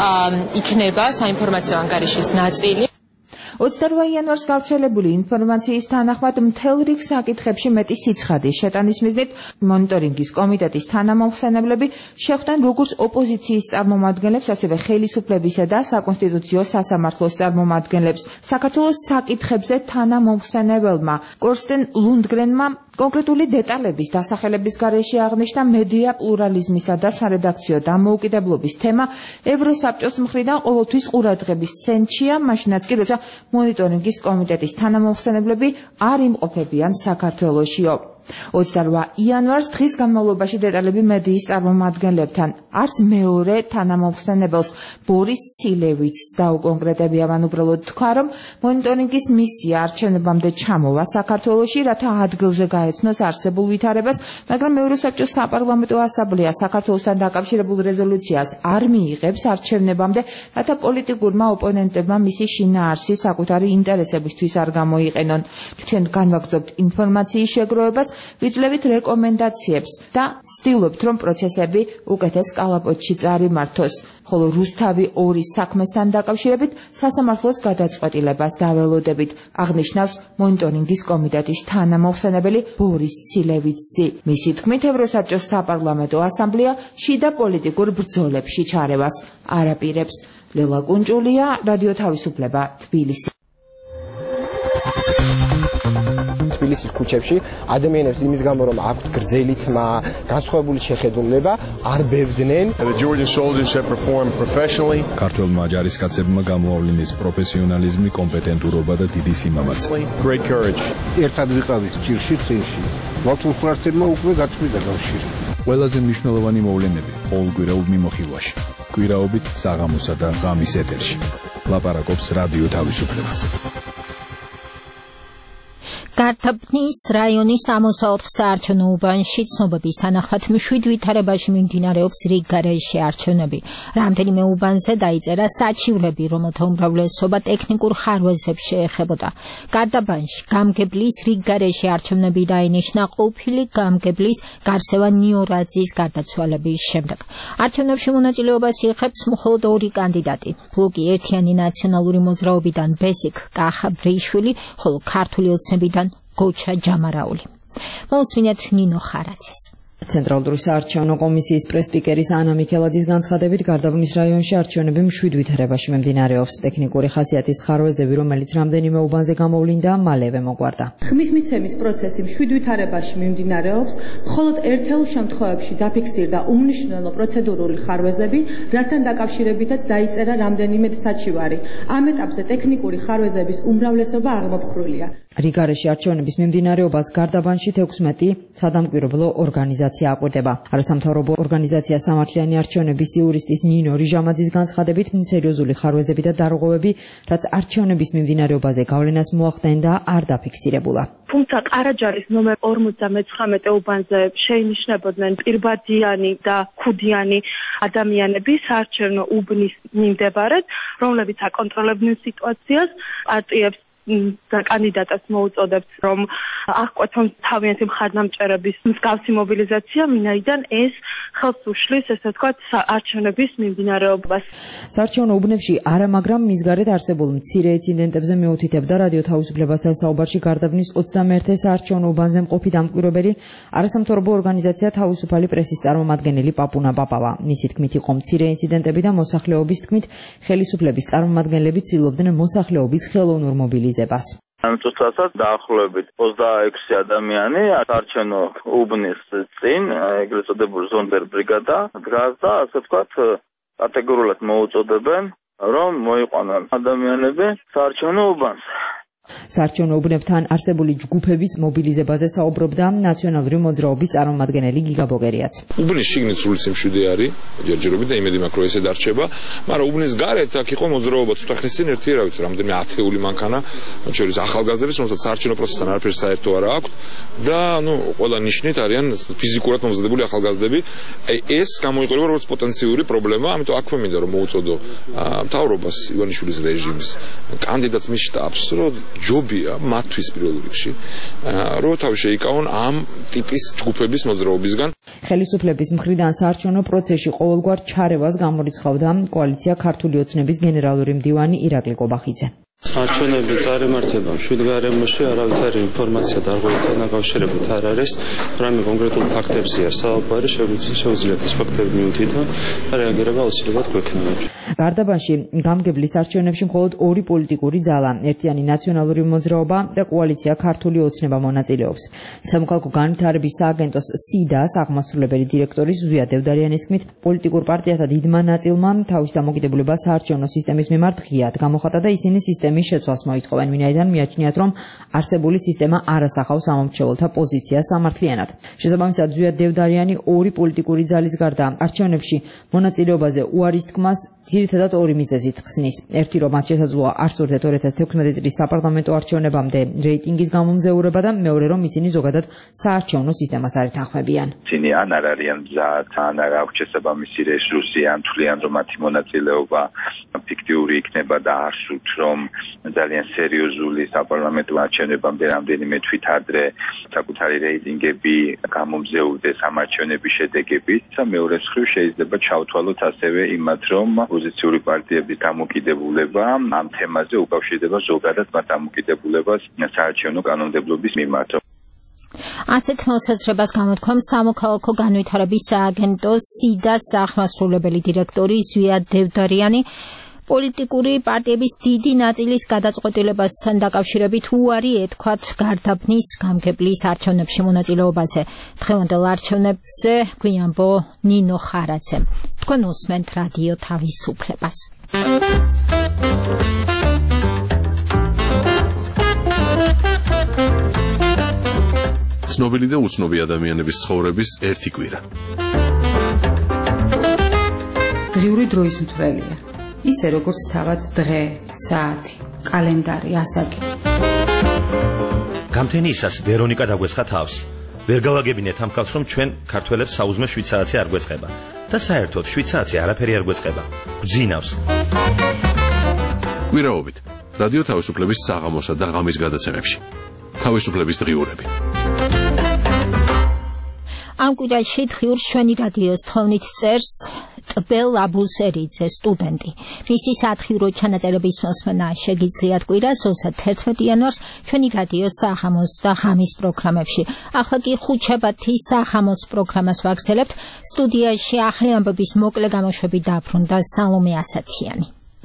იქნება საინფორმაციო ანგარიშის ნაწილი. ოცდარვა იანვარს გავრცელებული ინფორმაციის თანახმად მთელ რიგ საკითხებში მეტი სიცხადის შეტანის მიზნით მონიტორინგის კომიტეტის თანამომხსენებლები შეხვდნენ როგორც ოპოზიციის წარმომადგენლებს, ასევე ხელისუფლებისა და საკონსტიტუციო სასამართლოს წარმომადგენლებს. საქართველოს საკითხებზე თანამომხსენებელმა კორსტენ ლუნდგრენმა კონკრეტული დეტალების დასახელების გარეშე აღნიშნა მედია პლურალიზმისა და სარედაქციო დამოუკიდებლობის თემა ევროსაბჭოს მხრიდან ყოველთვის ყურადღების ცენტრშია, მაშინაც კი როცა მონიტორინგის კომიტეტის თანამომხსენებლები არ იმყოფებიან საქართველოშიო. ოცდარვა იანვარს დღის განმავლობაში დეტალები მედიის წარმომადგენლებთან, არც მეორე თანამომხსენებელს ბორის ცილევიჩს დაუკონკრეტებია. მან უბრალოდ თქვა, რომ მონიტორინგის მისია არჩევნებამდე ჩამოვა საქართველოში, რათა ადგილზე გაეცნოს არსებულ ვითარებას, მაგრამ ევროსაბჭოს საპარლამენტო ასამბლეა საქართველოსთან დაკავშირებულ რეზოლუციას არ მიიღებს არჩევნებამდე, რათა პოლიტიკურმა ოპონენტებმა მისი შინაარსი საკუთარი ინტერესებისთვის არ გამოიყენონ. ჩვენ განვაგრძობთ ინფორმაციის შეგროვებას, ვიძლევით რეკომენდაციებს და ვცდილობთ, რომ პროცესები უკეთეს კალაპოტში წარიმართოს, ხოლო რუსთავი ორის საქმესთან დაკავშირებით სასამართლოს გადაწყვეტილებას დაველოდებით, აღნიშნავს მონიტორინგის კომიტეტის თანამომხსენებელი ბორის ცილევიჩი. მისი თქმით, ევროსაბჭოს საპარლამენტო ასამბლეა შიდა პოლიტიკურ ბრძოლებში ჩარევას არ აპირებს. ლელა კუნჭულია, რადიო თავისუფლება, თბილისი. თბილისის ქუჩებში ადამიანებს იმის გამო რომ აქვთ გრძელი თმა, განსხვავებული შეხედულება, არ ბევდნენ. ქართველმა ჯარისკაცებმა გამოავლინეს პროფესიონალიზმი, კომპეტენტურობა და დიდი სიმამაცე. ერთად ვიყავით ჭირში წინში. მართლმსხურთელმა უკვე გაწყვიტა კავშირი. ყველაზე მნიშვნელოვანი მოვლენები ყოველკვირეულ მიმოხილვაში. კვირაობით საღამოსა და ღამის ეთერში. ლაპარაკობს რადიო თავისუფლება. გარდაბნის რაიონის სამოცდაოთხ საარჩევნო უბანში ცნობების თანახმად მშვიდ ვითარებაში მიმდინარეობს რიგ გარეშე არჩევნები. რამდენიმე უბანზე დაიწერა საჩივრები, რომელთა უმრავლესობა ტექნიკურ ხარვეზებს შეეხებოდა. გარდაბანში გამგებლის რიგ გარეშე არჩევნები დაინიშნა ყოფილი გამგებლის გარსევა ნიორაძის გარდაცვალების შემდეგ. არჩევნებში მონაწილეობას იღებს მხოლოდ ორი კანდიდატი. ბლოკი ერთიანი ნაციონალური მოძრაობიდან ბესიკ კახაბრიშვილი, ხოლო ქართული ოცნებიდან გოჩა ჯამარაული. მოსმინეთ ნინო ხარაძეს. ცენტრალური საარჩევნო კომისიის პრესპიკერის ანა მიქელაძის განცხადებით, გარდაბნის რაიონში არჩევნები მშვიდ ვითარებაში მიმდინარეობს. ტექნიკური ხასიათის ხარვეზები, რომელიც რამდენიმე უბანზე გამოვლინდა, მალევე მოგვარდა. ხმის მიცემის პროცესი მშვიდ ვითარებაში მიმდინარეობს, მხოლოდ ერთეულ შემთხვევებში დაფიქსირდა უმნიშვნელო პროცედურული ხარვეზები, რასთან დაკავშირებითაც დაიწერა რამდენიმე საჩივარი. ამ ეტაპზე ტექნიკური ხარვეზების უმრავლესობა აღმოფხვრილია. რიგ გარეშე არჩევნების მიმდინარეობას გარდაბანში თექვსმეტი სადამკვირვებლო ორგანიზაცია აკვირდება. არასამთავრობო ორგანიზაცია სამართლიანი არჩევნების იურისტის ნინო რიჟამაძის განცხადებით, სერიოზული ხარვეზები და დარღვევები, რაც არჩევნების მიმდინარეობაზე გავლენას მოახდენდა, არ დაფიქსირებულა. თუმცა ყარაჯარის ნომერ ორმოცდამეცხრამეტე უბანზე შეინიშნებოდნენ პირბადიანი და ქუდიანი ადამიანები საარჩევნო უბნის მიმდებარედ, რომლებიც აკონტროლებდნენ სიტუაციას, პარტიებს და კანდიდატებს მოუწოდებთ, რომ აღკვეთონ თავიანთი მხარდამჭერების მსგავსი მობილიზაცია, მინაიდან ეს ხელს უშლის, ესე ვთქვათ, არჩევნების მიმდინარეობას. საარჩევნო უბნებში არა, მაგრამ მის გარეთ არსებულ მცირე ინციდენტებზე მეუთითებდა რადიო თავისუფლებასთან საუბარში გარდაბნის ოცდამეერთე საარჩევნო უბანზე მყოფი დამკვირვებელი, არასამთავრობო ორგანიზაცია თავისუფალი პრესის წარმომადგენელი პაპუნა პაპავა. მისი თქმით, იყო მცირე ინციდენტები და მოსახლეობის თქმით, ხელისუფლების წარმომადგენლები ცდილობდნენ მოსახლეობის ხელოვნურ მობილიზაციას. ამ წუთასაც დაახლოებით ოცდაექვსი ადამიანი საარჩევნო უბნის წინ, ეგრეთ წოდებული ზონდერ ბრიგადა დგას და ასე ვთქვათ კატეგორიულად მოუწოდებენ, რომ მოიყვანონ ადამიანები საარჩევნო უბანს. საარჩევნო უბნებთან არსებული ჯგუფების მობილიზებაზე საუბრობდა ნაციონალური მოძრაობის წარმომადგენელი გიგა ბოგერიაც. უბნის შიგნით სრული სიმშვიდე არის, ჯერჯერობით და იმედი მაქვს, რომ ესე დარჩება, მაგრამ უბნის გარეთ აქ იყო მოძრაობა ცოტა ხნის წინ ერთი რა ვიცი, რამდენიმე ათეული მანქანა, მათ შორის ახალგაზრდების, რომელსაც საარჩევნო პროცესთან არაფერი საერთო არ აქვს და ნუ ყველა ნიშნით არიან ფიზიკურად მომზადებული ახალგაზრდები. ეს გამოიყურება როგორც პოტენციური პრობლემა, ამიტომ აქვე მინდა რომ მოუწოდო მთავრობას, ივანიშვილის რეჟიმს, კანდიდატს მის შტაბს, რომ ჯობია მათთვის პირველ რიგში, რომ თავი შეიკავონ ამ ტიპის ჯგუფების მოძრაობისგან. ხელისუფლების მხრიდან საარჩევნო პროცესში ყოველგვარ ჩარევას გამორიცხავდა კოალიცია ქართული ოცნების გენერალური მდივანი ირაკლი კობახიძე. არჩევნები წარიმართება მშვიდ გარემოში, არავითარი ინფორმაცია დარღვევებთან დაკავშირებით არ არის, რამე კონკრეტულ ფაქტებზეა საუბარი, შეუძლიათ ეს ფაქტები მიუთითონ და რეაგირება აუცილებლად გვექნება. გარდაბანში გამგებლის არჩევნებში მხოლოდ ორი პოლიტიკური ძალა, ერთიანი ნაციონალური მოძრაობა და კოალიცია ქართული ოცნება მონაწილეობს. სამოქალაქო განვითარების სააგენტოს სიდას აღმასრულებელი დირექტორის ზუია დევდარიანის თქმით, პოლიტიკურ პარტიათა დიდმა ნაწილმა თავის დამოკიდებულება საარჩევნო სისტემის მიმართ ღიად გამოხატა და ისინი სისტემის შეცვლას მოითხოვენ, ვინაიდან მიაჩნიათ, რომ არსებული სისტემა არ ასახავს ამომრჩეველთა პოზიციას სამართლიანად. შესაბამისად, ზუია დევდარიანი ორი პოლიტიკური ძალის გარდა არჩევნებში მონაწილეობაზე უარის თქმას ძირითადად ორი მიზეზით ხსნის. ერთი, რომ მათ შესაძლოა არ სურდეთ ორი ათას თექვსმეტი წლის საპარლამენტო არჩევნებამდე რეიტინგის გამომზეურება და მეორე, რომ ისინი ზოგადად საარჩევნო სისტემას არ ეთანხმებიან. ისინი ან არ არიან მზად, ან არ აქვს შესაბამისი რესურსი, ან თვლიან, რომ მათი მონაწილეობა ფიქტიური იქნება და არ სურთ, რომ ძალიან სერიოზული საპარლამენტო არჩევნებამდე რამდენიმე თვით ადრე საკუთარი რეიტინგები გამომზეურდეს ამ არჩევნების შედეგებით. მეორე მხრივ შეიძლება ჩავთვალოთ ასევე იმათ, რომ ოპოზიციური პარტიების დამოკიდებულება ამ თემაზე უკავშირდება ზოგადად მათ დამოკიდებულებას საარჩევნო კანონმდებლობის მიმართ. ასეთ მოსაზრებას გამოთქვამს სამოქალაქო განვითარების სააგენტოს სიდას აღმასრულებელი დირექტორი ზუია დევდარიანი. პოლიტიკური პარტიების დიდი ნაწილის გადაწყვეტილებასთან დაკავშირებით უარი ეთქვათ გარდაბნის გამგებლის არჩევნებში მონაწილეობაზე. დღევანდელ არჩევნებზე გვიანბო ნინო ხარაძე. თქვენ უსმენთ რადიო თავისუფლებას. ცნობილი და უცნობი ადამიანების ცხოვრების ერთი კვირა. დღიური დროის მთვრელია. ისე როგორც თავად დღე, საათი, კალენდარი, ასაკი. გამთენიისას ვერონიკა დაგვესხა თავს. ვერ გავაგებინეთ ამ ხალხს, რომ ჩვენ ქართველებს საუზმე შვიდ საათი არ გვეწყება და საერთოდ შვიდ საათი არაფერი არ გვეწყება. გძინავს. გვირაობით რადიო თავისუფლების საღამოსა და ღამის გადაცემებში. თავისუფლების დღიურები. ამ კვირაში დღიურს ჩვენი რადიოს თხოვნით წერს ტბელ აბუსერიძე სტუდენტი. მისი სათხიურო ჩანაწერების მოსმენა შეგიძლიათ კვირას ოცდათერთმეტი იანვარს ჩვენი რადიოს საღამოს და ღამის პროგრამებში. ახლა კი ხუთშაბათი საღამოს პროგრამას ვაგრძელებთ. სტუდიაში ახალი ამბების მოკლე გამოშვები დაბრუნდა სალომე ასათიანი.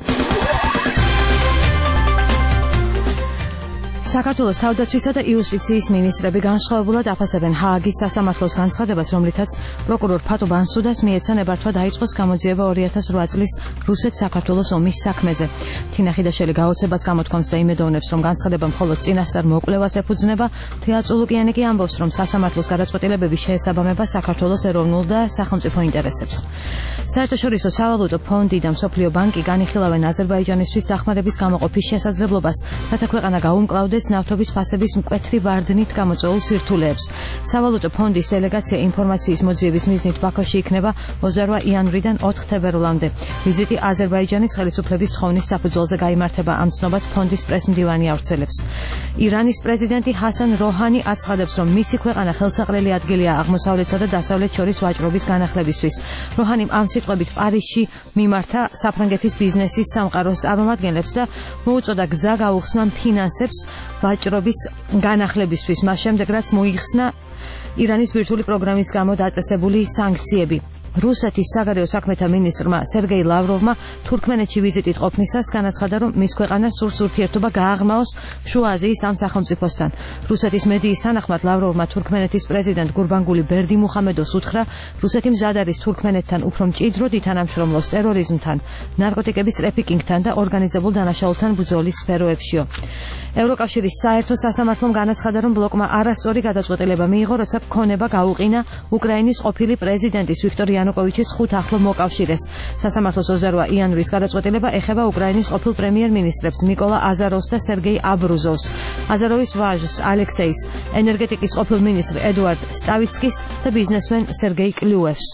საქართველოს თავდაცვისა და იუსტიციის მინისტრები განსხვავებულად აფასებენ ჰააგის სასამართლოს განცხადებას, რომლითაც პროკურორ ფატო ბანსუდას მიეცა ნებართვა დაიწყოს გამოძიება ორი ათას რვა წლის რუსეთ-საქართველოს ომის საქმეზე. თინა ხიდაშელი გაოცებას გამოთქვამს და იმედოვნებს, რომ განცხადება მხოლოდ წინასწარ მოკვლევას ეფუძნება. თეა წულუკიანი კი ამბობს, რომ სასამართლოს გადაწყვეტილებები შეესაბამება საქართველოს ეროვნულ და სახელმწიფო ინტერესებს. საერთაშორისო სავალუტო ფონდი და მსოფლიო ბანკი განიხილავენ აზერბაიჯანისთვის დახმარების გამოყოფის შესაძლებლობას, რათა ქვეყანა გაუმკლავდეს ნავთობის ფასების მკვეთრი ვარდნით გამოწვეულ სირთულეებს. სავალუტო ფონდის დელეგაცია ინფორმაციის მოძიების მიზნით ბაქოში იქნება ოცდარვა იანვრიდან ოთხ თებერვლამდე. ვიზიტი აზერბაიჯანის ხელისუფლების თხოვნის საფუძველზე გაიმართება. ამ ცნობას ფონდის პრესმდივანი ავრცელებს. ირანის პრეზიდენტი ჰასან როჰანი აცხადებს, რომ მისი ქვეყანა ხელსაყრელი ადგილია აღმოსავლეთსა და დასავლეთს შორის ვაჭრობის განახლებისთვის. როჰანიმ ამ სიტყვებით პარიზში მიმართა საფრანგეთის ბიზნესის სამყაროს წარმომადგენლებს და მოუწოდა გზა გაუხსნა ფინანსებს ვაჭრობის განახლებისთვის, მას შემდეგ რაც მოიხსნა ირანის ბირთვული პროგრამის გამო დაწესებული სანქციები. რუსეთის საგარეო საქმეთა მინისტრმა სერგეი ლავროვმა თურქმენეთში ვიზიტით ყოფნისას განაცხადა, რომ მის ქვეყანას სურს ურთიერთობა გააღრმაოს შუა აზიის ამ სახელმწიფოსთან. რუსეთის მედიის თანახმად ლავროვმა თურქმენეთის პრეზიდენტ გურბანგული ბერდიმუხამედოს უთხრა, რუსეთი მზად არის თურქმენეთთან უფრო მჭიდროდ ითანამშრომლოს ტერორიზმთან, ნარკოტიკების ტრეფიკინგთან და ორგანიზებულ დანაშაულთან ბრძოლის სფეროებშიო. ევროკავშირის საერთო სასამართლომ განაცხადა, რომ ბლოკმა არასწორი გადაწყვეტილება მიიღო, როცა ქონება გაუყინა უკრაინის ყოფილი პრეზიდენტის ვიქტორ იანუკოვიჩის ხუთ ახლო მოკავშირეს. სასამართლოს ოცდარვა იანვრის გადაწყვეტილება ეხება უკრაინის ყოფილ პრემიერ-მინისტრებს ნიკოლა აზაროვს და სერგეი აბრუზოვს, აზაროვის ვაჟს ალექსეის, ენერგეტიკის ყოფილ მინისტრ ედუარდ სტავიცკის და ბიზნესმენ სერგეი კლიუევს.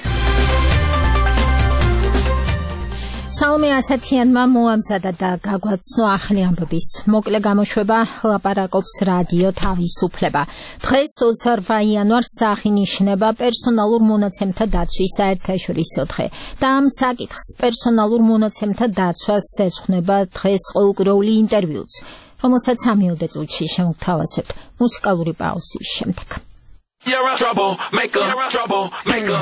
სალომე ასათიანმა მოამზადა და გაგვაცნო ახალი ამბების მოკლე გამოშვება ლაპარაკობს რადიო თავისუფლება. დღეს ოცდარვა იანვარს აღინიშნება პერსონალურ მონაცემთა დაცვის საერთაშორისო დღე და ამ საკითხს პერსონალურ მონაცემთა დაცვას ეძღვნება დღეს ყოველკვირეული ინტერვიუც, რომელსაც სამიოდე წუთში შემოგთავაზებთ მუსიკალური პაუზის შემდეგ. You're a troublemaker, troublemaker.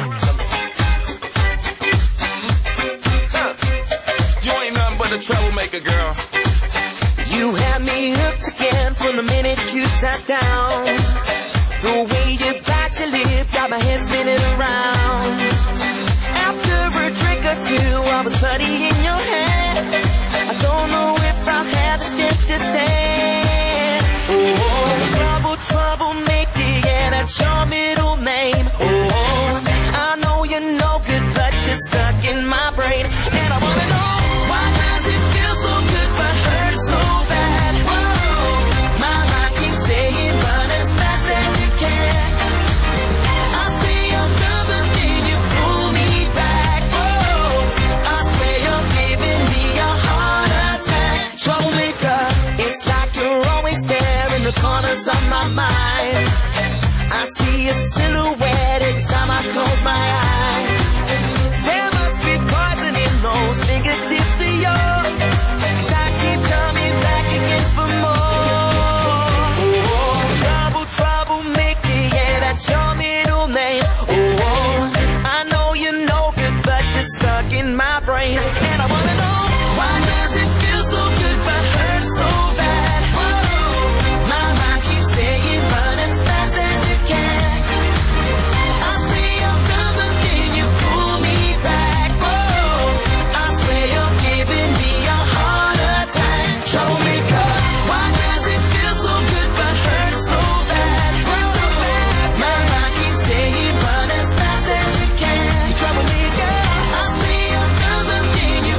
The troublemaker girl. You had me hooked again from the minute you sat down. The way you bite your lip got my head spinning around. After a drink or two, I was putty in your hands. I don't know if I'll have the strength to stand. Oh, trouble, troublemaker, yeah, that's your middle name. Oh, I know you're no good, but you're stuck in my brain, and I wanna know. So good but hurt so bad. Whoa, my mind keeps saying run as fast as you can. I say you're done, but then you pull me back. Whoa, I swear you're giving me a heart attack. Troublemaker, it's like you're always there in the corners of my mind. I see a silhouette every time I close my eyes. There must be poison in those fingertips of yours. Your middle name. Oh, I know you're no good, but you're stuck in my brain, and I wanna know, why does it feel so good but hurt so bad? Whoa, my mind keeps saying run as fast as you can. I say I'm done, but then you pull me back. Whoa, I swear you're giving me a heart attack. Troublemaker, why does it feel so good but hurt so bad? Saying run as fast as you can. You trouble me, girl. I say I'm done, but then you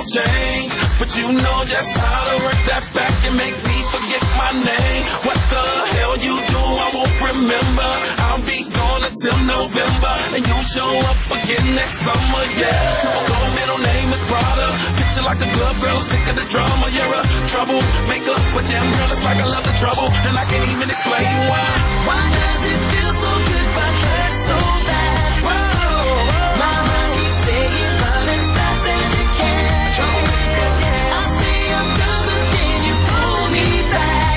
won't change. But you know just how to work that back and make me forget my name. What the hell you do, I won't remember. I'll be gone until November, and you show up again next summer, yeah. Typical middle name is Prada. Picture like a glove girl, sick of the drama. You're a troublemaker, but damn girl, it's like I love the trouble, and I can't even explain why. Why does it feel so good but hurt so bad? Whoa, my mind keeps saying run as fast as you can. Troublemaker, yeah. I say I'm done, but then you pull me back.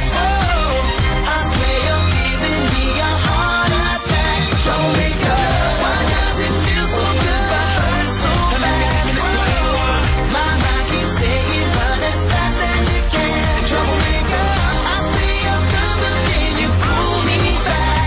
Oh, I swear you're giving me a heart attack. Troublemaker, why does it feel so good but hurt so bad? And I can't even explain why. My mind keeps saying run as fast as you can. Troublemaker, I say I'm done, but then you pull me back.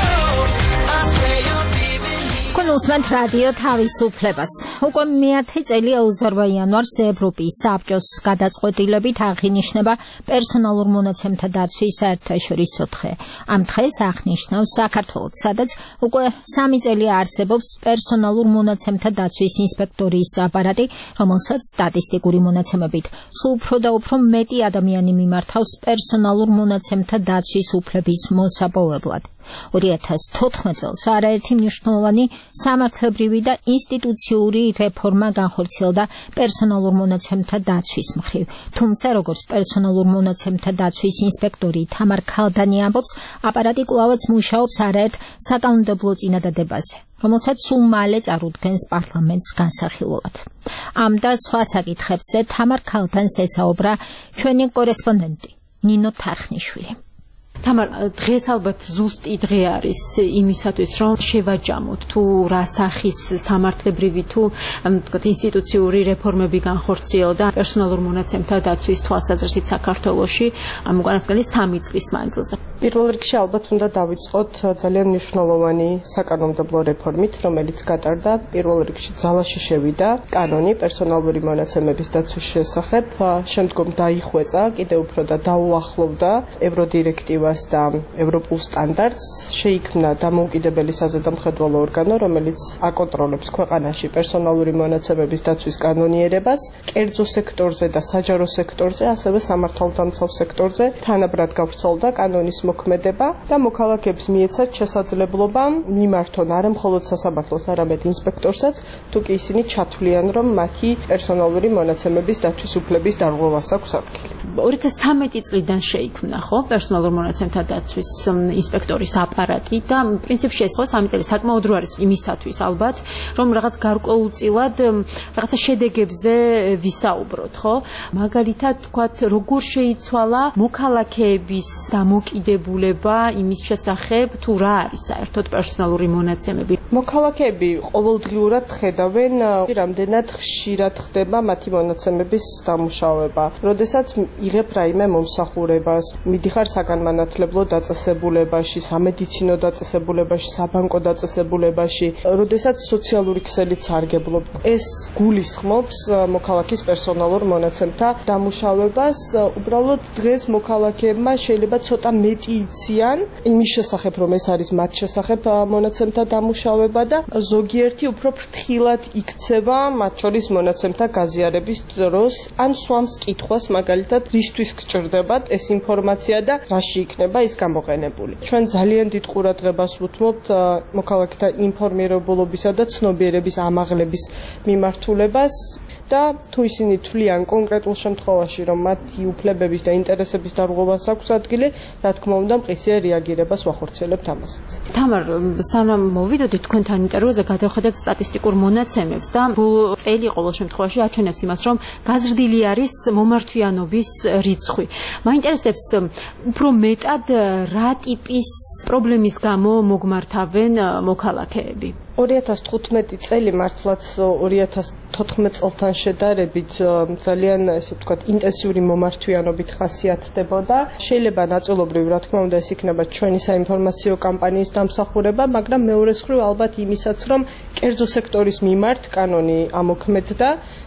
Oh, I swear you're giving me. Უსმენთ რადიო თავისუფლებას. უკვე მეათე წელი ოცდაორი იანვარს ევროპის საბჭოს გადაწყვეტილებით აღინიშნება პერსონალურ მონაცემთა დაცვის საერთაშორისო დღე. ამ დღეს აღნიშნავს საქართველოს, სადაც უკვე სამი წელი არსებობს პერსონალურ მონაცემთა დაცვის ინსპექტორის აპარატი, რომელსაც სტატისტიკური მონაცემებით სულ უფრო და უფრო მეტი ადამიანი მიმართავს პერსონალურ მონაცემთა დაცვის უფლების მოსაპოვებლად. ორი ათას თოთხმეტ წელს არაერთი მნიშვნელოვანი სამართლებრივი და ინსტიტუციური რეფორმა განხორციელდა პერსონალურ მონაცემთა დაცვის მხრივ. თუმცა, როგორც პერსონალურ მონაცემთა დაცვის ინსპექტორი თამარ ქალდანი ამბობს, აპარატი კვლავაც მუშაობს არაერთ საკანონმდებლო წინადადებაზე, რომელსაც სულ მალე წარუდგენს პარლამენტს განსახილველად. ამ და სხვა საკითხებზე თამარ ქალდანს ესაუბრა ჩვენი კორესპონდენტი ნინო თარხნიშვილი. თამარ, დღეს ალბათ ზუსტი დღე არის იმისათვის, რომ შევაჯამოთ თუ რა სახის სამართლებრივი თუ ვთქვათ ინსტიტუციური რეფორმები განხორციელდა პერსონალურ მონაცემთა დაცვის თვალსაზრისით საქართველოში ამ უკანასკნელი სამი წლის მანძილზე. პირველ რიგში ალბათ უნდა დავიწყოთ ძალიან მნიშვნელოვანი საკანონმდებლო რეფორმით, რომელიც გატარდა. პირველ რიგში ძალაში შევიდა კანონი პერსონალური მონაცემების დაცვის შესახებ, შემდგომ დაიხვეწა კიდევ უფრო და დაუახლოვდა ევროდირექტივას და ევროპულ სტანდარტს, შეიქმნა დამოუკიდებელი საზედამხედველო ორგანო, რომელიც აკონტროლებს ქვეყანაში პერსონალური მონაცემების დაცვის კანონიერებას, კერძო სექტორზე და საჯარო სექტორზე, ასევე სამართალდამცავ სექტორზე თანაბრად გავრცელდა კანონის მოქმედება და მოქალაქეებს მიეცათ შესაძლებლობა მიმართონ არა მხოლოდ სასამართლოს, არამედ ინსპექტორსაც, თუ კი ისინი ჩათვლიან, რომ მათი პერსონალური მონაცემების დაცვის უფლების დარღვევას აქვს ადგილი. ორი ათას ცხრამეტი წლიდან შეიქმნა, ხო, პერსონალურ მონაცემთა დაცვის ინსპექტორის აპარატი და პრინციპში ეს ხო სამი წელი საკმაოდ დრო არის იმისათვის ალბათ, რომ რაღაც გარკვეულწილად რაღაცა შედეგებზე ვისაუბროთ, ხო? მაგალითად, თქვათ, როგორ შეიცვალა მოქალაქეების დამოკიდებულება იმის შესახებ, თუ რა არის საერთოდ პერსონალური მონაცემები. მოქალაქეები ყოველდღიურად ხედავენ, რამდენად ხშირად ხდება მათი მონაცემების დამუშავება. როდესაც იღებ რაიმე მომსახურებას, მიდიხარ საგანმანათლებლო დაწესებულებაში, სამედიცინო დაწესებულებაში, საბანკო დაწესებულებაში, როდესაც სოციალური ქსელით სარგებლობ. ეს გულისხმობს მოქალაქის პერსონალურ მონაცემთა დამუშავებას. უბრალოდ დღეს მოქალაქეებმა შეიძლება ცოტა მეტი იციან იმის შესახებ, რომ ეს არის მათ შესახებ მონაცემთა დამუშავება და ზოგიერთი უფრო ფრთხილად იქცევა მათ შორის მონაცემთა გაზიარების დროს, ან სვამს კითხვას, მაგალითად, რისთვის გჭირდებათ ეს ინფორმაცია და რაში იქნება ის გამოყენებული. ჩვენ ძალიან დიდ ყურადღებას ვუთმობთ მოქალაქეთა ინფორმირებულობისა და ცნობიერების ამაღლების მიმართულებას და თუ ისინი თვლიან კონკრეტულ შემთხვევაში, რომ მათი უფლებების და ინტერესების დარღვევას აქვს ადგილი, რა თქმა უნდა, მყისიერ რეაგირებას ვახორციელებთ ამასაც. თამარ, სანამ მოვიდოდით თქვენთან ინტერვიუზე, გადავხედეთ სტატისტიკურ მონაცემებს და ბოლო წელი ყოველ შემთხვევაში აჩვენებს იმას, რომ გაზრდილი არის მომართვიანობის რიცხვი. მაინტერესებს უფრო მეტად რა ტიპის პრობლემის გამო მოგმართავენ მოქალაქეები. ორი ათას თხუთმეტი წელი მართლაც ორი ათას თოთხმეტ წელთან შედარებით ძალიან ესე ვთქვათ ინტენსიური მომართვიანობით ხასიათდებოდა. შეიძლება ნაწილობრივ რა თქმა უნდა ეს იქნება ჩვენი საინფორმაციო კამპანიის დამსახურება, მაგრამ მეორე მხრივ ალბათ იმისაც, რომ კერძო სექტორის მიმართ კანონი ამოქმედდა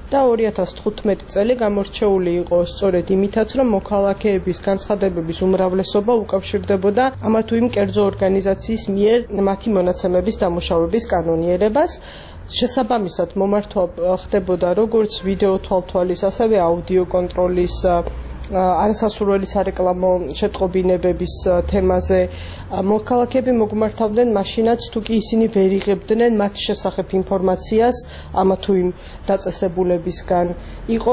და ორი ათას თხუთმეტი წელი გამორჩეული იყო სწორედ იმითაც, რომ მოქალაქეების განცხადებების უმრავლესობა უკავშირდებოდა ამა თუ იმ კერძო ორგანიზაციის მიერ მათი მონაცემების დამუშავების კანონიერებას. შესაბამისად მომართვა ხდებოდა როგორც ვიდეო თვალთვალის, ასევე აუდიო კონტროლის, არასასურველი სარეკლამო შეტყობინებების თემაზე. მოქალაქეები მოგმართავდნენ მაშინაც, თუ კი ისინი ვერ იღებდნენ მათ შესახებ ინფორმაციას ამა თუ იმ დაწესებულებისგან. იყო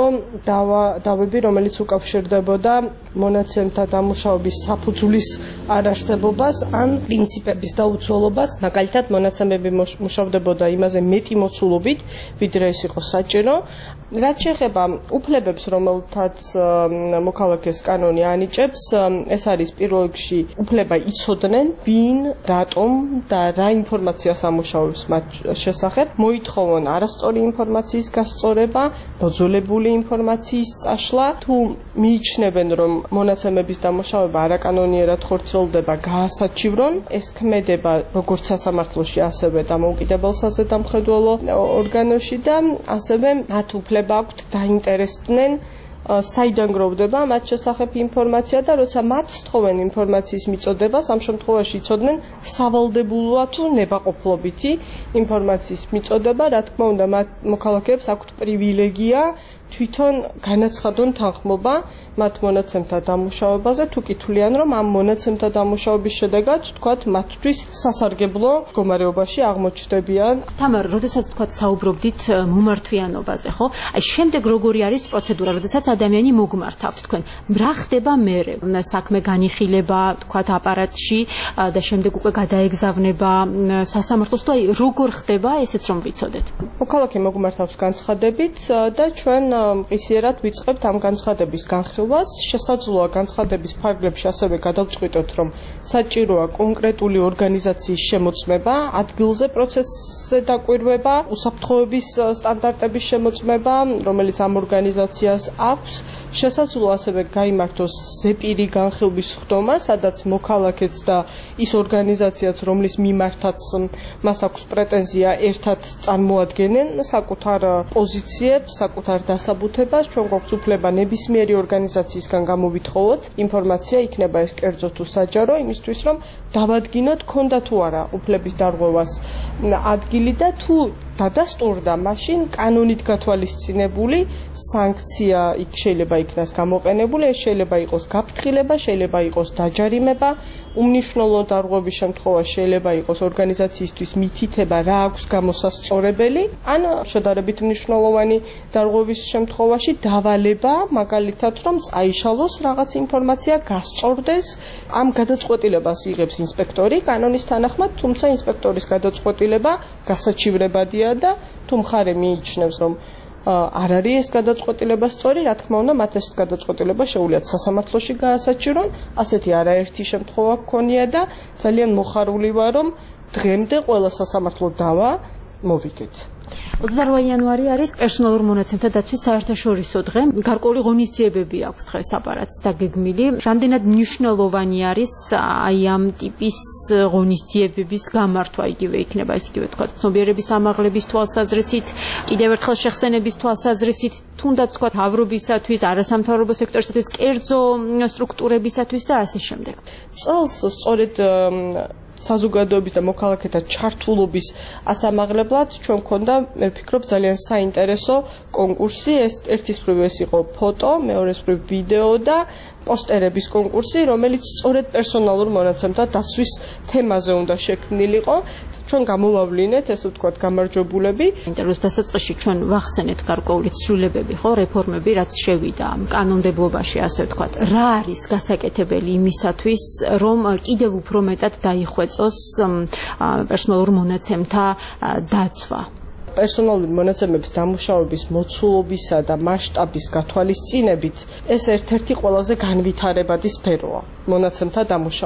დავები, რომელიც უკავშირდებოდა მონაცემთა დამუშავების საფუძვლის არარსებობას ან პრინციპების დაუცველობას. მაგალითად, მონაცემები მუშავდებოდა იმაზე მეტი მოცულობით, ვიდრე ეს იყო საჭირო. რაც შეეხება უფლებებს, რომელთაც მოქალაქეს კანონი ანიჭებს, ეს არის პირველ რიგში უფლება იცოდნენ, ვინ, რატომ და რა ინფორმაციას ამუშავებს მათ შესახებ, მოითხოვონ არასწორი ინფორმაციის გასწორება, მოძველებული ინფორმაციის წაშლა, თუ მიიჩნევენ, რომ მონაცემების დამუშავება არაკანონიერად ხორციელდება, გაასაჩივრონ. ეს ქმედება როგორც სასამართლოში, ასევე დამოუკიდებელ საზედამხედველო ორგანოში და ასევე მათ უფლება აქვთ დაინტერესდნენ საიდან გროვდება მათ შესახებ ინფორმაცია და როცა მათ სთხოვენ ინფორმაციის მიწოდებას, ამ შემთხვევაში იცოდნენ სავალდებულოა თუ ნებაყოფლობითი ინფორმაციის მიწოდება, რა თქმა უნდა, მათ მოქალაქეებს აქვთ პრივილეგია თვითონ განაცხადონ თანხმობა მათ მონაცემთა დამუშავებაზე, თუ კი თვლიან, რომ ამ მონაცემთა დამუშავების შედეგად, თქვათ, მათთვის სასარგებლო მდგომარეობაში აღმოჩნდებიან. თამარ, როდესაც თქვათ საუბრობდით მომართვიანობაზე, ხო? აი, შემდეგ როგორი არის პროცედურა, როდესაც ადამიანი მოგმართავთ თქვენ? რა ხდება მერე? საქმე განიხილება, თქვათ, აპარატში და შემდეგ უკვე გადაეგზავნება სასამართლოს, თუ აი, როგორ ხდება ესეც რომ ვიცოდეთ? მოქალაქე მოგმართავს განცხადებით და ჩვენ მყისიერად ვიწყებთ ამ განცხადების განხილვას. შესაძლოა განცხადების ფარგლებში ასევე გადავწყვიტოთ, რომ საჭიროა კონკრეტული ორგანიზაციის შემოწმება, ადგილზე პროცესზე დაკვირვება, უსაფრთხოების სტანდარტების შემოწმება, რომელიც ამ ორგანიზაციას აქვს. შესაძლოა ასევე გაიმართოს ზეპირი განხილვის ხდომა, სადაც მოქალაქეც და ის ორგანიზაციაც, რომლის მიმართაც მას აქვს პრეტენზია, ერთად წარმოადგენენ საკუთარ პოზიციებს, საკუთარ დასაბუთებას. ჩვენ გვაქვს უფლება ნებისმიერი ორგანიზაციისგან გამოვითხოვოთ ინფორმაცია, იქნება ეს კერძო თუ საჯარო, იმისთვის რომ დავადგინოთ, ქონდა თუ არა უფლების დარღვევას ადგილი და თუ დადასტურდა, მაშინ კანონით გათვალისწინებული სანქცია იქ შეიძლება იქნას გამოყენებული, ეს შეიძლება იყოს გაფრთხილება, შეიძლება იყოს დაჯარიმება, უმნიშვნელო დარღვევის შემთხვევაში შეიძლება იყოს ორგანიზაციისთვის მითითება, რა აქვს გამოსასწორებელი, ან შედარებით მნიშვნელოვანი დარღვევის შემთხვევაში დავალება, მაგალითად, რომ წაიშალოს რაღაც ინფორმაცია, გასწორდეს. ამ გადაწყვეტილებას იღებს ინსპექტორი კანონის თანახმად, თუმცა ინსპექტორის გადაწყვეტილება გასაჩივრებადია და თუ მხარე მიიჩნევს, რომ არ არის ეს გადაწყვეტილება სწორი, რა თქმა უნდა, მათ ეს გადაწყვეტილება შეუძლიათ სასამართლოში გაასაჩივრონ. ასეთი არაერთი შემთხვევა გქონია და ძალიან მოხარული ვარ, რომ დღემდე ყველა სასამართლო დავა მოვიგეთ. ოცდარვა იანვარი არის პერსონალურ მონაცემთა დაცვის საერთაშორისო დღე. გარკვეული ღონისძიებები აქვს დღეს აპარატს დაგეგმილი. რამდენად მნიშვნელოვანი არის აი ამ ტიპის ღონისძიებების გამართვა, იგივე იქნება ეს იგივე თქვა ცნობიერების ამაღლების თვალსაზრისით, კიდევ ერთხელ შეხსენების თვალსაზრისით, თუნდაც თქვა მთავრობისათვის, არასამთავრობო სექტორისათვის, კერძო სტრუქტურებისათვის და ასე შემდეგ. წელს სწორედ საზოგადოების და მოქალაქეთა ჩართულობის ასამაღლებლად ჩვენ გქონდა, მე ვფიქრობ, ძალიან საინტერესო კონკურსი. ეს ერთის მხრივ ეს იყო ფოტო, მეორეს მხრივ ვიდეო და პოსტერების კონკურსი, რომელიც სწორედ პერსონალურ მონაცემთა დაცვის თემაზე უნდა შექმნილიყო. ჩვენ გამოვავლინეთ, ესე ვთქვათ, გამარჯვებულები. ინტერვიუს დასაწყისში ჩვენ ვახსენეთ გარკვეული ცვლილებები, ხო, რეფორმები, რაც შევიდა კანონმდებლობაში, ასე ვთქვათ. რა არის გასაკეთებელი იმისათვის, რომ კიდევ უფრო მეტად დაიხვეწოს პერსონალურ მონაცემთა დაცვა? პერსონალური მონაცემების დამუშავების მოცულობისა და მასშტაბის გათვალისწინებით ეს ერთ-ერთი ყველაზე განვითარებადი სფეროა მონაცემთა დამუშავება.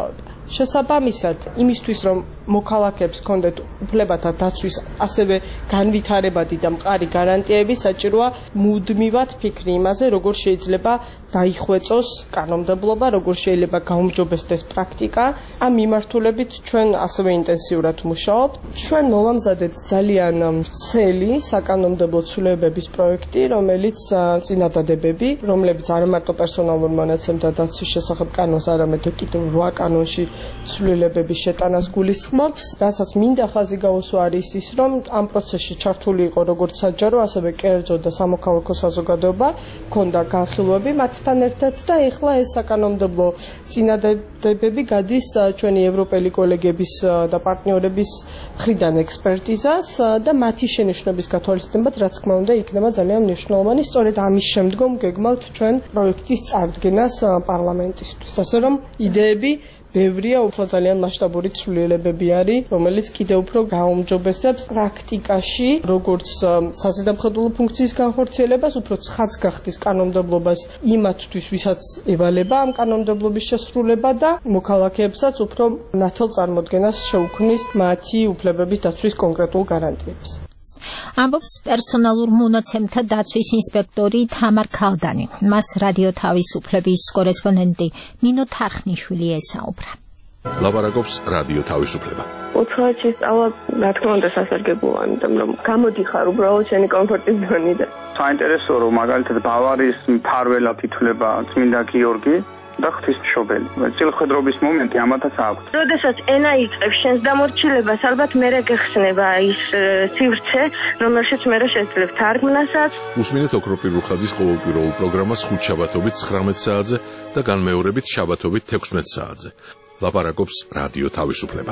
შესაბამისად, იმისთვის რომ მოქალაქეებს კონდეთ უფლებათა დაცვის ასევე განვითარებადი და მყარი გარანტიები, საჭიროა მუდმივად ფიქრი იმაზე, როგორ შეიძლება დაიხვეწოს კანონმდებლობა, როგორ შეიძლება გაუმჯობესდეს პრაქტიკა. ამ მიმართულებით ჩვენ ასევე ინტენსიურად მუშაობთ. ჩვენ მოვამზადეთ ძალიან ვრცელი საკანონმდებლო ცვლილებების პროექტი, რომელიც წინადადებები, რომლებიც არა მარტო პერსონალურ მონაცემთა დაცვის შესახებ კანონს, არამედ კიდევ რვა კანონში ცვლილებების შეტანას გულისხმობს, რასაც მინდა ხაზი გაუსვა არის ის, რომ ამ პროცესში ჩართული იყო როგორც საჯარო, ასევე კერძო და სამოქალაქო საზოგადოება, ქონდა განხილვები მათთან ერთად და ეხლა ეს საკანონმდებლო წინადადებები გადის ჩვენი ევროპელი კოლეგების და პარტნიორების მხრიდან ექსპერტიზას და მათი შენიშვნების გათვალისწინებად, რაც თქმა უნდა, იქნება ძალიან მნიშვნელოვანი. სწორედ ამის შემდგომ გეგმავთ ჩვენ პროექტის წარდგენას პარლამენტისთვის. ასე რომ იდეები ბევრია, უფრო ძალიან მასშტაბური ცვლილებები არის, რომელიც კიდევ უფრო გაუმჯობესებს პრაქტიკაში, როგორც საზედამხედველო ფუნქციის განხორციელებას, უფრო ცხადს გახდის კანონმდებლობას იმათთვის, ვისაც ევალება ამ კანონმდებლობის შესრულება და მოქალაქეებსაც უფრო ნათელ წარმოდგენას შეუქმნის მათი უფლებების დაცვის კონკრეტულ გარანტიებს. ამბობს პერსონალურ მონაცემთა დაცვის ინსპექტორი თამარ ქალდანი. მას რადიო თავისუფლების კორესპონდენტი ნინო თარხნიშვილი ესაუბრა. ლაპარაკობს რადიო თავისუფლება. ოთხი წავა, რა თქმა უნდა, სასარგებლოა, იმიტომ რომ გამოდიხარ უბრალოდ შენი კომფორტის ზონიდან. საინტერესოა, რომ მაგალითად ბავარიის მფარველად ითვლება წმინდა გიორგი და ღვთისმშობელი. წილხედრობის მომენტი ამათაც აქვს. როდესაც ენა იწყებს შენს დამორჩილებას, ალბათ მერე გეხსნება ის სივრცე, რომელშიც მერე შეძლებ თარგმნასაც. უსმინეთ ოქროპირ რუხაძის ყოველკვირეულ პროგრამას ხუთშაბათობით ცხრამეტ საათზე და განმეორებით შაბათობით თექვსმეტ საათზე. ლაპარაკობს რადიო თავისუფლება.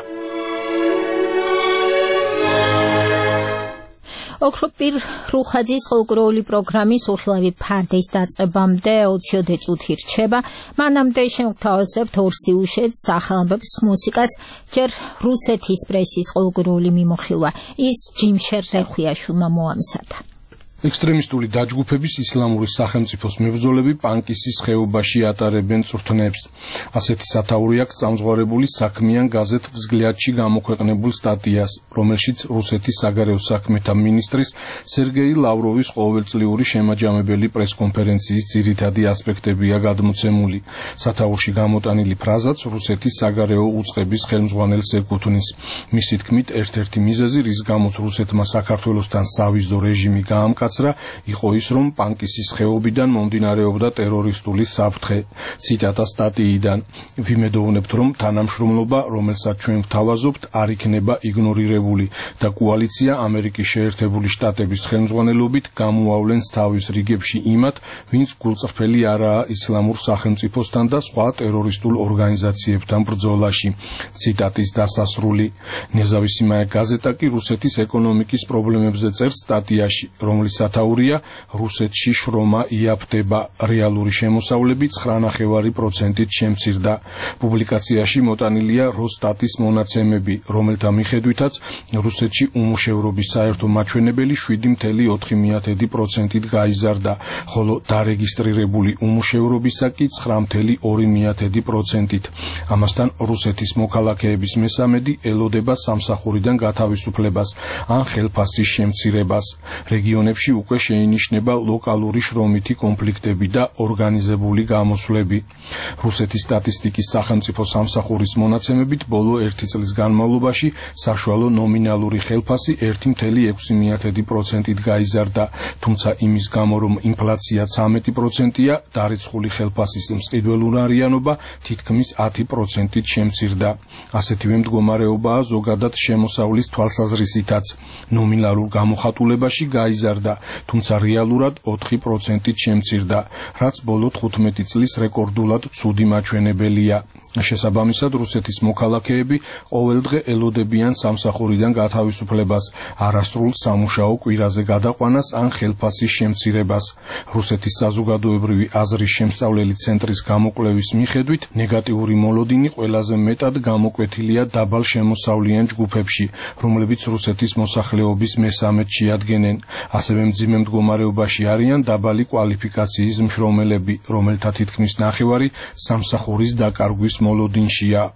ოქროპირ რუხაძის ყოველკვირეული პროგრამის უხილავი ფარდის დაწყებამდე ოცი წუთი რჩება. მანამდე შევთავაზებთ ორ სიუჟეტს, სახელმწიფოს მუსიკას, ჯერ რუსეთის პრესის ყოველკვირეული მიმოხილვა. ის ჯიმშერ რეხვიაშვილმა მოამზადა. ექსტრემისტული დაჯგუფების ისლამური სახელმწიფოს მებრძოლები პანკისის ხეობაში ატარებენ წვრთნებს. ასეთი სათაური აქვს წამზღვარებული საქმიან გაზეთ взглядში გამოქვეყნებულ სტატიას, რომელშიც რუსეთის საგარეო საქმეთა მინისტრის სერგეი ლავროვის ყოველწლიური შემაჯამებელი პრესკონფერენციის ძირითადი ასპექტებია გადმოცემული. სათაურში გამოტანილი ფრაზაც რუსეთის საგარეო უწყების ხელმძღვანელს ეკუთვნის. მისი თქმით, ერთ-ერთი მიზეზი, რის გამოც რუსეთმა საქართველოსთან სავიზო რეჟიმი გაამკაცრა, იყო ის, რომ პანკისის ხეობიდან მომდინარეობდა ტერორისტული საფრთხე. ციტატა სტატიიდან. ვიმედოვნებთ, რომ თანამშრომლობა, რომელსაც ჩვენ ვთავაზობთ, არ იქნება იგნორირებული და კოალიცია ამერიკის შეერთებული შტატების ხელმძღვანელობით გამოავლენს თავის რიგებში იმათ, ვინც გულწრფელი არაა ისლამურ სახელმწიფოსთან და სხვა ტერორისტულ ორგანიზაციებთან ბრძოლაში. ციტატის დასასრული. ნეზავისიმაია გაზეტა კი რუსეთის ეკონომიკის პრობლემებზე წერს სტატიაში, რომლის სათაურია რუსეთში შრომა იაფდება, რეალური შემოსავლები ცხრა ნახევარი პროცენტით შემცირდა. პუბლიკაციაში მოტანილია როსტატის მონაცემები, რომელთა მიხედვითაც რუსეთში უმუშევრობის საერთო მაჩვენებელი შვიდი წამლ ოთხი პროცენტით გაიზარდა, ხოლო დარეგისტრირებული უმუშევრობისა კი ცხრა წამლ ორი პროცენტით. ამასთან რუსეთის მოქალაქეების მესამედი ელოდება სამსახურიდან გათავისუფლებას ან ხელფასის შემცირებას. რეგიონებში უკვე შეინიშნება ლოკალური შრომითი კონფლიქტები და ორგანიზებული გამოსვლები. რუსეთის სტატისტიკის სახელმწიფო სამსახურის მონაცემებით ბოლო ერთი წლის განმავლობაში საშუალო ნომინალური ხელფასი ერთი წამლ ექვსი პროცენტით გაიზარდა, თუმცა იმის გამო, რომ ინფლაცია ცხრამეტი პროცენტია, დარიცხული ხელფასის მყიდველურიანობა თითქმის ათი პროცენტით შემცირდა. ასეთივე მდგომარეობაა ზოგადად შემოსავლის თვალსაზრისითაც. ნომინალურ გამოხატულებაში გაიზარდა, თუმცა რეალურად ოთხი პროცენტით შემცირდა, რაც ბოლო თხუთმეტი წლის რეკორდულად ცუდი მაჩვენებელია. შესაბამისად, რუსეთის მოქალაქეები ყოველდღე ელოდებიან სამსახურიდან გათავისუფლებას, არასრულ სამუშაო კვირაზე გადაყვანას ან ხელფასის შემცირებას. რუსეთის საზოგადოებრივი აზრის შემსწავლელი ცენტრის გამოკვლევის მიხედვით, ნეგატიური მოლოდინი ყველაზე მეტად გამოკვეთილია დაბალ შემოსავლიან ჯგუფებში, რომლებიც რუსეთის მოსახლეობის მესამედს შეადგენენ. ასევე მძიმე მდგომარეობაში არიან დაბალი კვალიფიკაციის მშრომელები, რომელთა თითქმის ნახევარი სამსახურის დაკარგვის მოლოდინშია.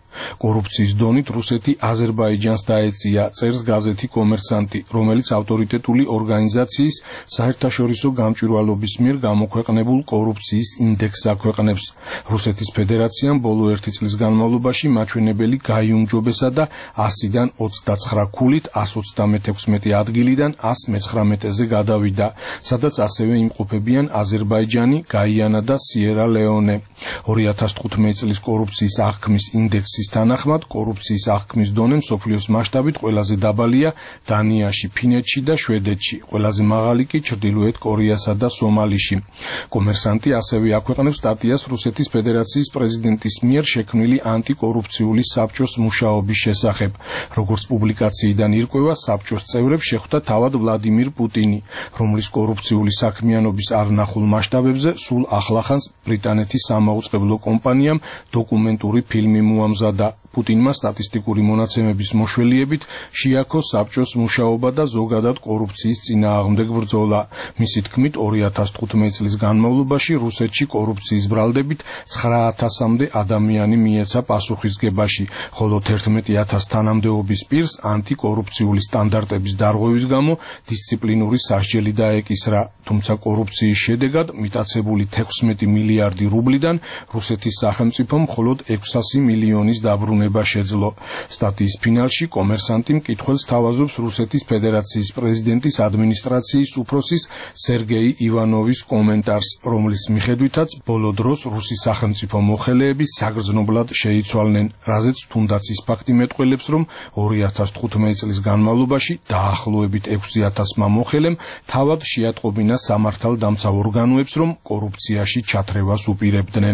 კორუფციის დონით რუსეთი აზერბაიჯანს დაეწია, წერს გაზეთი კომერსანტი, რომელიც ავტორიტეტული ორგანიზაციის საერთაშორისო გამჭვირვალობის მიერ გამოქვეყნებულ კორუფციის ინდექსს აქვეყნებს. რუსეთის ფედერაციამ ბოლო ერთი წლის განმავლობაში მაჩვენებელი გაიუმჯობესა და ასიდან ოცდაცხრა ქულით one ოცდამექვსმეტე ადგილიდან one მეცხრამეტეზე გადავიდა, სადაც ასევე იმყოფებიან აზერბაიჯანი, გაიანა და სიერა ლეონე. ორი ათას თხუთმეტი წლის კორუფციის აღქმის ინდექსის თანახმად, კორუფციის აღქმის დონე მსოფლიოს მასშტაბით ყველაზე დაბალია დანიაში, ფინეთში და შვედეთში, ყველაზე მაღალი კი ჩრდილოეთ კორეასა და სომალიში. კომერსანტი ასევე აქვეყნებს სტატიას რუსეთის ფედერაციის პრეზიდენტის მიერ შექმნილი ანტიკორუფციული საბჭოს მუშაობის შესახებ. როგორც პუბლიკაციიდან ირკვევა, საბჭოს წევრებს შეხვდა თავად ვლადიმირ პუტინი, რომლის კორუფციული საქმიანობის არნახულ მასშტაბებზე სულ ახლახანს ბრიტანეთის სამაუწყებლო კომპანიამ დოკუმენტური ფილმი მოამზადა. პუტინმა სტატისტიკური მონაცემების მოშველიებით შეაქო საბჭოს მუშაობა და ზოგადად კორუფციის წინააღმდეგ ბრძოლა. მისი თქმით, ორი ათას თხუთმეტი წლის განმავლობაში რუსეთში კორუფციის ბრალდებით ცხრა ათასამდე ადამიანი მიეცა პასუხისგებაში, ხოლო თერთმეტი ათას თანამდებობის პირს ანტიკორუფციული სტანდარტების დარღვევის გამო დისციპლინური სასჯელი დაეკისრა, თუმცა კორუფციის შედეგად მიტაცებული თექვსმეტი მილიარდი რუბლიდან რუსეთის სახელმწიფომ მხოლოდ ექვსასი მილიონის დაბრუნება შეძლო. სტატიის ფინალში კომერსანტი მკითხველს თავაზობს რუსეთის ფედერაციის პრეზიდენტის ადმინისტრაციის უფროსის სერგეი ივანოვის კომენტარს, რომლის მიხედვითაც ბოლო დროს რუსი სახელმწიფო მოხელეები საგრძნობლად შეიცვალნენ, რაზეც თუნდაც ის ფაქტი მეტყველებს, რომ ორი ათას თხუთმეტი წლის განმავლობაში დაახლოებით ექვსი ათასმა მოხელემ თავად შეატყობინა სამართალდამცავ ორგანოებს, რომ კორუფციაში ჩათრევას უპირებდნენ.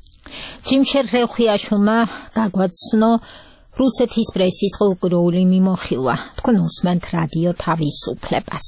ჯიმშერ რეხუიაშვილმა გაგვაცნო რუსეთის პრესის ყოლგროული მიმოხილვა. თქვენ უსმენთ რადიო თავისუფლებას.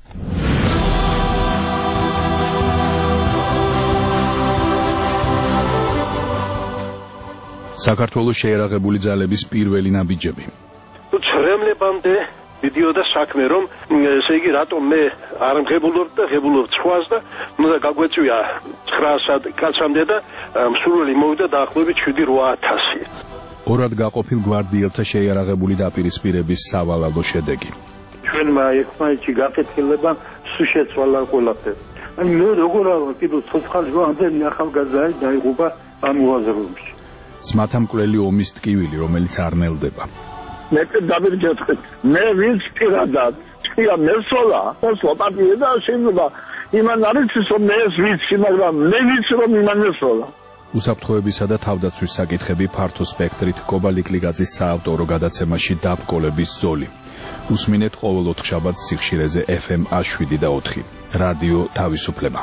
საქართველოს შეერაღებული ძალების პირველი ნაბიჯები. ცრემლებამდე მიდიოდა საქმე, რომ ესე იგი რატომ მე არ მღებულობ და ღებულობ ცხვას და უნდა გაგვეწვია ცხრაასად კაცამდე და მსურველი მოვიდა დაახლოებით შვიდი რვა ათასი. ორად გაყოფილ გვარდიელთა შეიარაღებული დაპირისპირების სავალალო შედეგი. ჩვენმა ერთმანეთში გაკეთილება სულ შეცვალა ყველაფერი. ანუ მე როგორ არა კიდევ ცოცხალი ამდენი ახალგაზრდა დაიღუპა ამ უაზროებში. ძმათა მკვლელი ომის ტკივილი, რომელიც არ ნელდება. მე დავირჯეთქეთ. მე ვინც პირადად ჭია მესოლა, მოსვა პარტია და შეიძლება იმან არის რომ მე ეს ვიცი, მაგრამ მე ვიცი რომ იმან მესოლა. უსაფრთხოებისა და თავდაცვის საკითხები ფართო სპექტრით კობალიკლიგაძის საავტორო გადაცემაში დაბრკოლების ზოლი. უსმინეთ ყოველ ოთხშაბათს სიხშირეზე ეფ ემ one seven და ოთხი. რადიო თავისუფლება.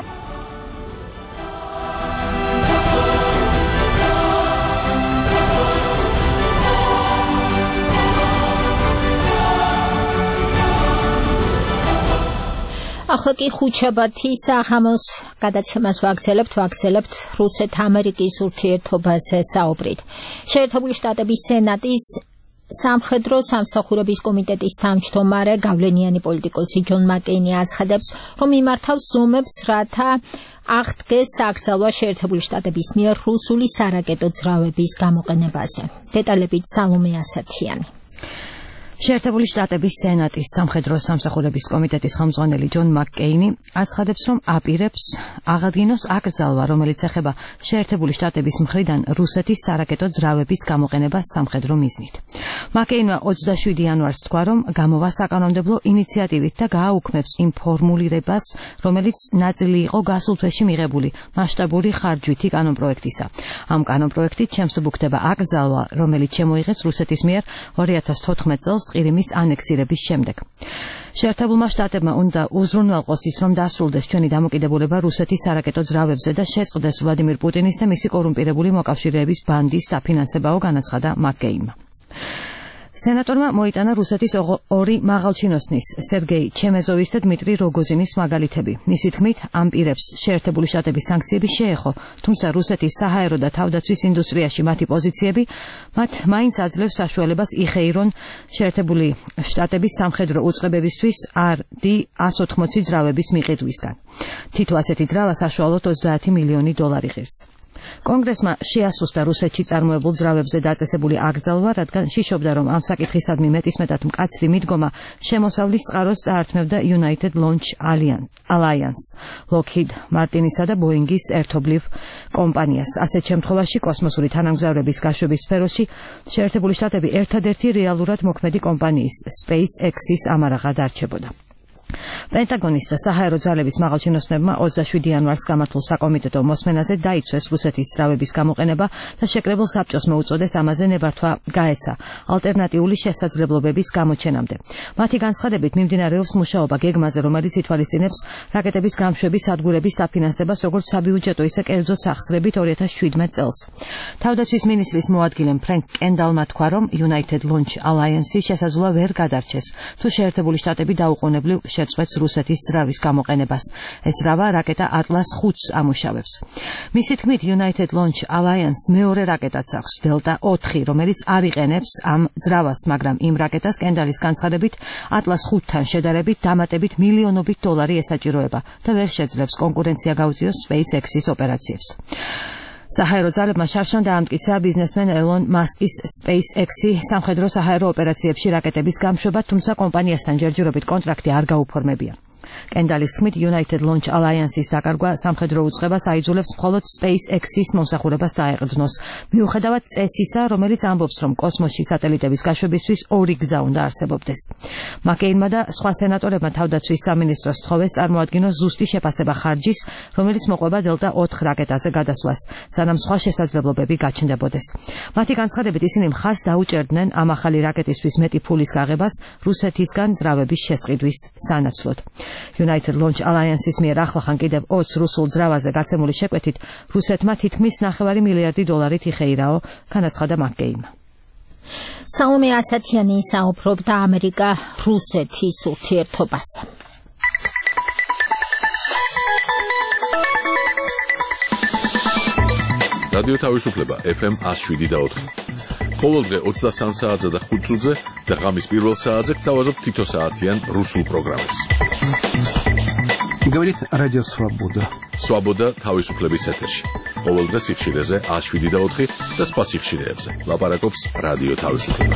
ახლა კი ხუთშაბათის საღამოს გადაცემას ვაგრძელებთ, ვაგრძელებთ რუსეთ-ამერიკის ურთიერთობაზე საუბრით. შეერთებული შტატების სენატის სამხედრო სამსახურების კომიტეტის თავმჯდომარე გავლენიანი პოლიტიკოსი ჯონ მაკეინი აცხადებს, რომ იმართავს ზომებს, რათა აღდგეს საგრძელვა შეერთებული შტატების მიერ რუსული სარაკეტო ძრავების გამოყენებაზე. დეტალებით სალომე ასათიანი. შეერთებული შტატების სენატის სამხედრო სამსახურების კომიტეტის ხელმძღვანელი ჯონ მაკკეინი აცხადებს, რომ აპირებს აღადგინოს აკრძალვა, რომელიც ეხება შეერთებული შტატების მხრიდან რუსეთის სარაკეტო ძრავების გამოყენებას სამხედრო მიზნით. მაკკეინმა ოცდაშვიდი იანვარს თქვა, რომ გამოვა საკანონმდებლო ინიციატივით და გააუქმებს იმ ფორმულირებას, რომელიც ნაწილი იყო გასულ თვეში მიღებული მასშტაბური ხარჯვითი კანონპროექტისა. ამ კანონპროექტით შემსუბუქდება აკრძალვა, რომელიც შემოიღეს რუსეთის მიერ ორი ათას თოთხმეტ წელს ყირიმის ანექსირების შემდეგ. შეერთებულმა შტატებმა უნდა უზრუნველყოს ის, რომ დასრულდეს ჩვენი დამოკიდებულება რუსეთის სარაკეტო ძრავებზე და შეწყდეს ვლადიმირ პუტინის და მისი კორუმპირებული მოკავშირეების ბანდის დაფინანსებაო, განაცხადა მაკკეინმა. სენატორმა მოიტანა რუსეთის ორი მაღალჩინოსნის, სერგეი ჩემეზოვის და დმიტრი როგოზინის მაგალითები. მისი თქმით, ამ პირებს შეერთებული შტატების სანქციები შეეხო, თუმცა რუსეთის საჰაერო და თავდაცვის ინდუსტრიაში მათი პოზიციები მათ მაინც აძლევს საშუალებას იხეირონ შეერთებული შტატების სამხედრო უწყებებისთვის არ დი one eighty ძრავების მიყიდვისგან. თითო ასეთი ძრავა საშუალოდ ოცდაათი მილიონი დოლარი ღირს. კონგრესმა შეასუსტა რუსეთში წარმოებულ ძრავებზე დაწესებული აკრძალვა, რადგან შიშობდა, რომ ამ საკითხისადმი მეტისმეტად მკაცრი მიდგომა შემოსავლის წყაროს წაართმევდა United Launch Alliance, Lockheed Martinისა და Boeing-ის ერთობლივ კომპანიას. ასეთ შემთხვევაში კოსმოსური თანამგზავრების გაშვების სფეროში შეერთებული შტატები ერთადერთი რეალურად მოქმედი კომპანიის SpaceX-ის ამარაღად არჩებოდა. პენტაგონის და საჰაერო ძალების მაღალჩინოსნებმა ოცდაშვიდი იანვარს გამართულ საკომიტეტო მოსმენაზე დაიცვეს რუსეთის ძრავების გამოყენება და შეკრებილ საბჭოს მოუწოდეს ამაზე ნებართვა გაეცა ალტერნატიული შესაძლებლობების გამოჩენამდე. მათი განცხადებით მიმდინარეობს მუშაობა გეგმაზე, რომელიც ითვალისწინებს რაკეტების გამშვების სადგურების დაფინანსებას როგორც საბიუჯეტო, ისე კერძო სახსრებით ორი ათას შვიდმეტ წელს. თავდაცვის მინისტრის მოადგილემ ფრენკ კენდალმა თქვა, რომ United Launch Alliance შესაძლოა ვერ გადარჩეს, თუ შეერთებული შტატები დაუყოვნებლივ შეწყვეტს რუსეთის ძრავის გამოყენებას. ეს ძრავა რაკეტა ატლას ხუთს ამუშავებს. მისი თქმით, United Launch Alliance მეორე რაკეტაც აქვს, დელტა ოთხი, რომელიც არ იყენებს ამ ძრავას, მაგრამ იმ რაკეტას კენდალის განცხადებით ატლას ხუთთან შედარებით დამატებით მილიონობით დოლარი ესაჭიროება და ვერ შეძლებს კონკურენცია გაუწიოს SpaceX-ის ოპერაციებს. საჰაერო ძალებმა შარშან დაამტკიცა ბიზნესმენ ელონ მასკის SpaceX-ი სამხედრო საჰაერო ოპერაციებში რაკეტების გამშვება, თუმცა კომპანიასთან ჯერჯერობით კონტრაქტი არ გაუფორმებია. კენდალის თქმით, United Launch Alliance-ის დაკარგვა სამხედრო უწყებას აიძულებს მხოლოდ SpaceX-ის მომსახურებას დაეყრდნოს, მიუხედავად წესისა, რომელიც ამბობს, რომ კოსმოსში სატელიტების გაშვებისთვის ორი გზა უნდა არსებობდეს. მაკეინმა და სხვა სენატორებმა თავდაცვის სამინისტროს სთხოვეს წარმოადგინოს ზუსტი შეფასება ხარჯის, რომელიც მოყვება დელტა ოთხ რაკეტაზე გადასვლას, სანამ სხვა შესაძლებლობები გაჩნდებოდეს. მათი განცხადებით ისინი მხარს დაუჭერდნენ ამ ახალი რაკეტისთვის მეტი ფულის გაღებას რუსეთისგან ძრავების შესყიდვის სანაცვლოდ. United Launch Alliance-ის მიერ ახლახან კიდევ ოცს რუსულ ძრავაზე გაცემული შეკვეთით რუსეთმა თითქმის ნახევარი მილიარდი დოლარით იხეირაო, განაცხადა მაკეინმა. საომე ასათიანი საუბრობდა ამერიკა-რუსეთის ურთიერთობაზე. რადიო თავისუფლება F M one oh seven და ოთხ. ყოველდღე ოცდასამ საათზე და ხუთ წუთზე და ღამის პირველ საათზე გთავაზობ თითო საათიან რუსულ პროგრამებს. Говорит Радио Свобода. Свобода თავისუფლების ეთერში. ყოველდღე სიხშირეზე one oh seven და ოთხ და სხვა სიხშირეებზე. ლაპარაკობს რადიო თავისუფლება.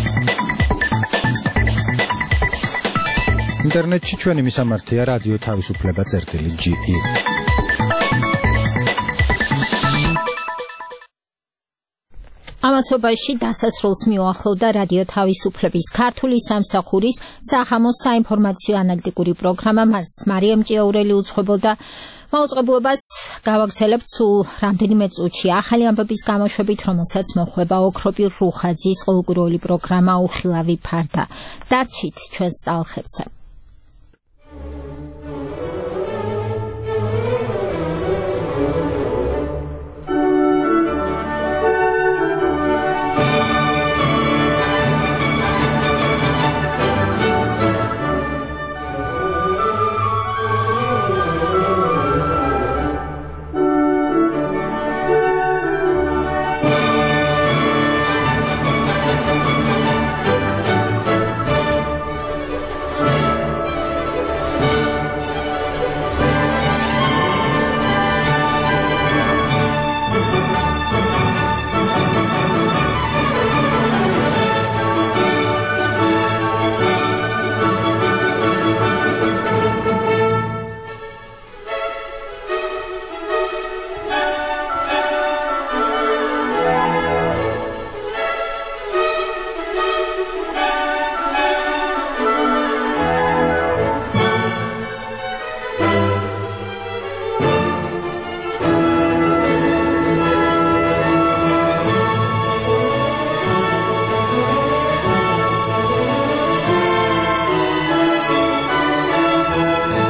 ინტერნეტში ჩვენი მისამართია რადიო თავისუფლება წერტილი G E. ამასობაში დასასრულს მიუახლოვდა რადიო თავისუფლების ქართული სამსახურის სახამოს საინფორმაციო ანალიტიკური პროგრამა. მას მარიამ ჭიაურელი უძღვებოდა. მაუწყებლობას გავაგრძელებთ სულ რამდენიმე წუთში ახალი ამბების გამოშვებით, რომელსაც მოხვება ოქროპირ რუხაძის ყოველკვირეული პროგრამა უხილავი ფარდა. დარჩით ჩვენს ტალხებზე.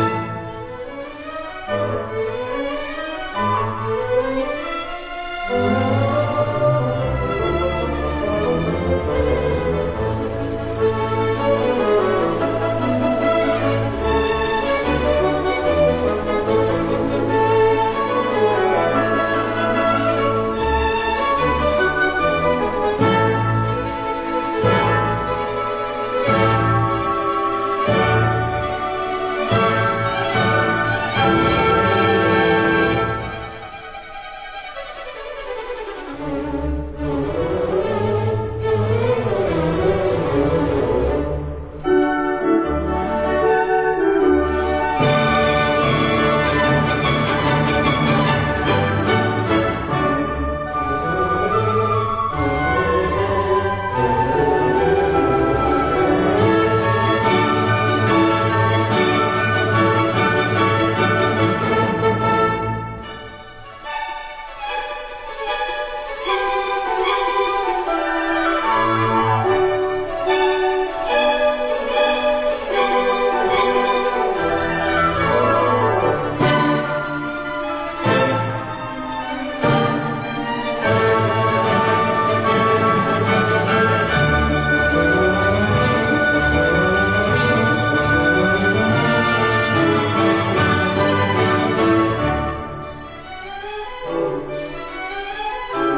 Thank you.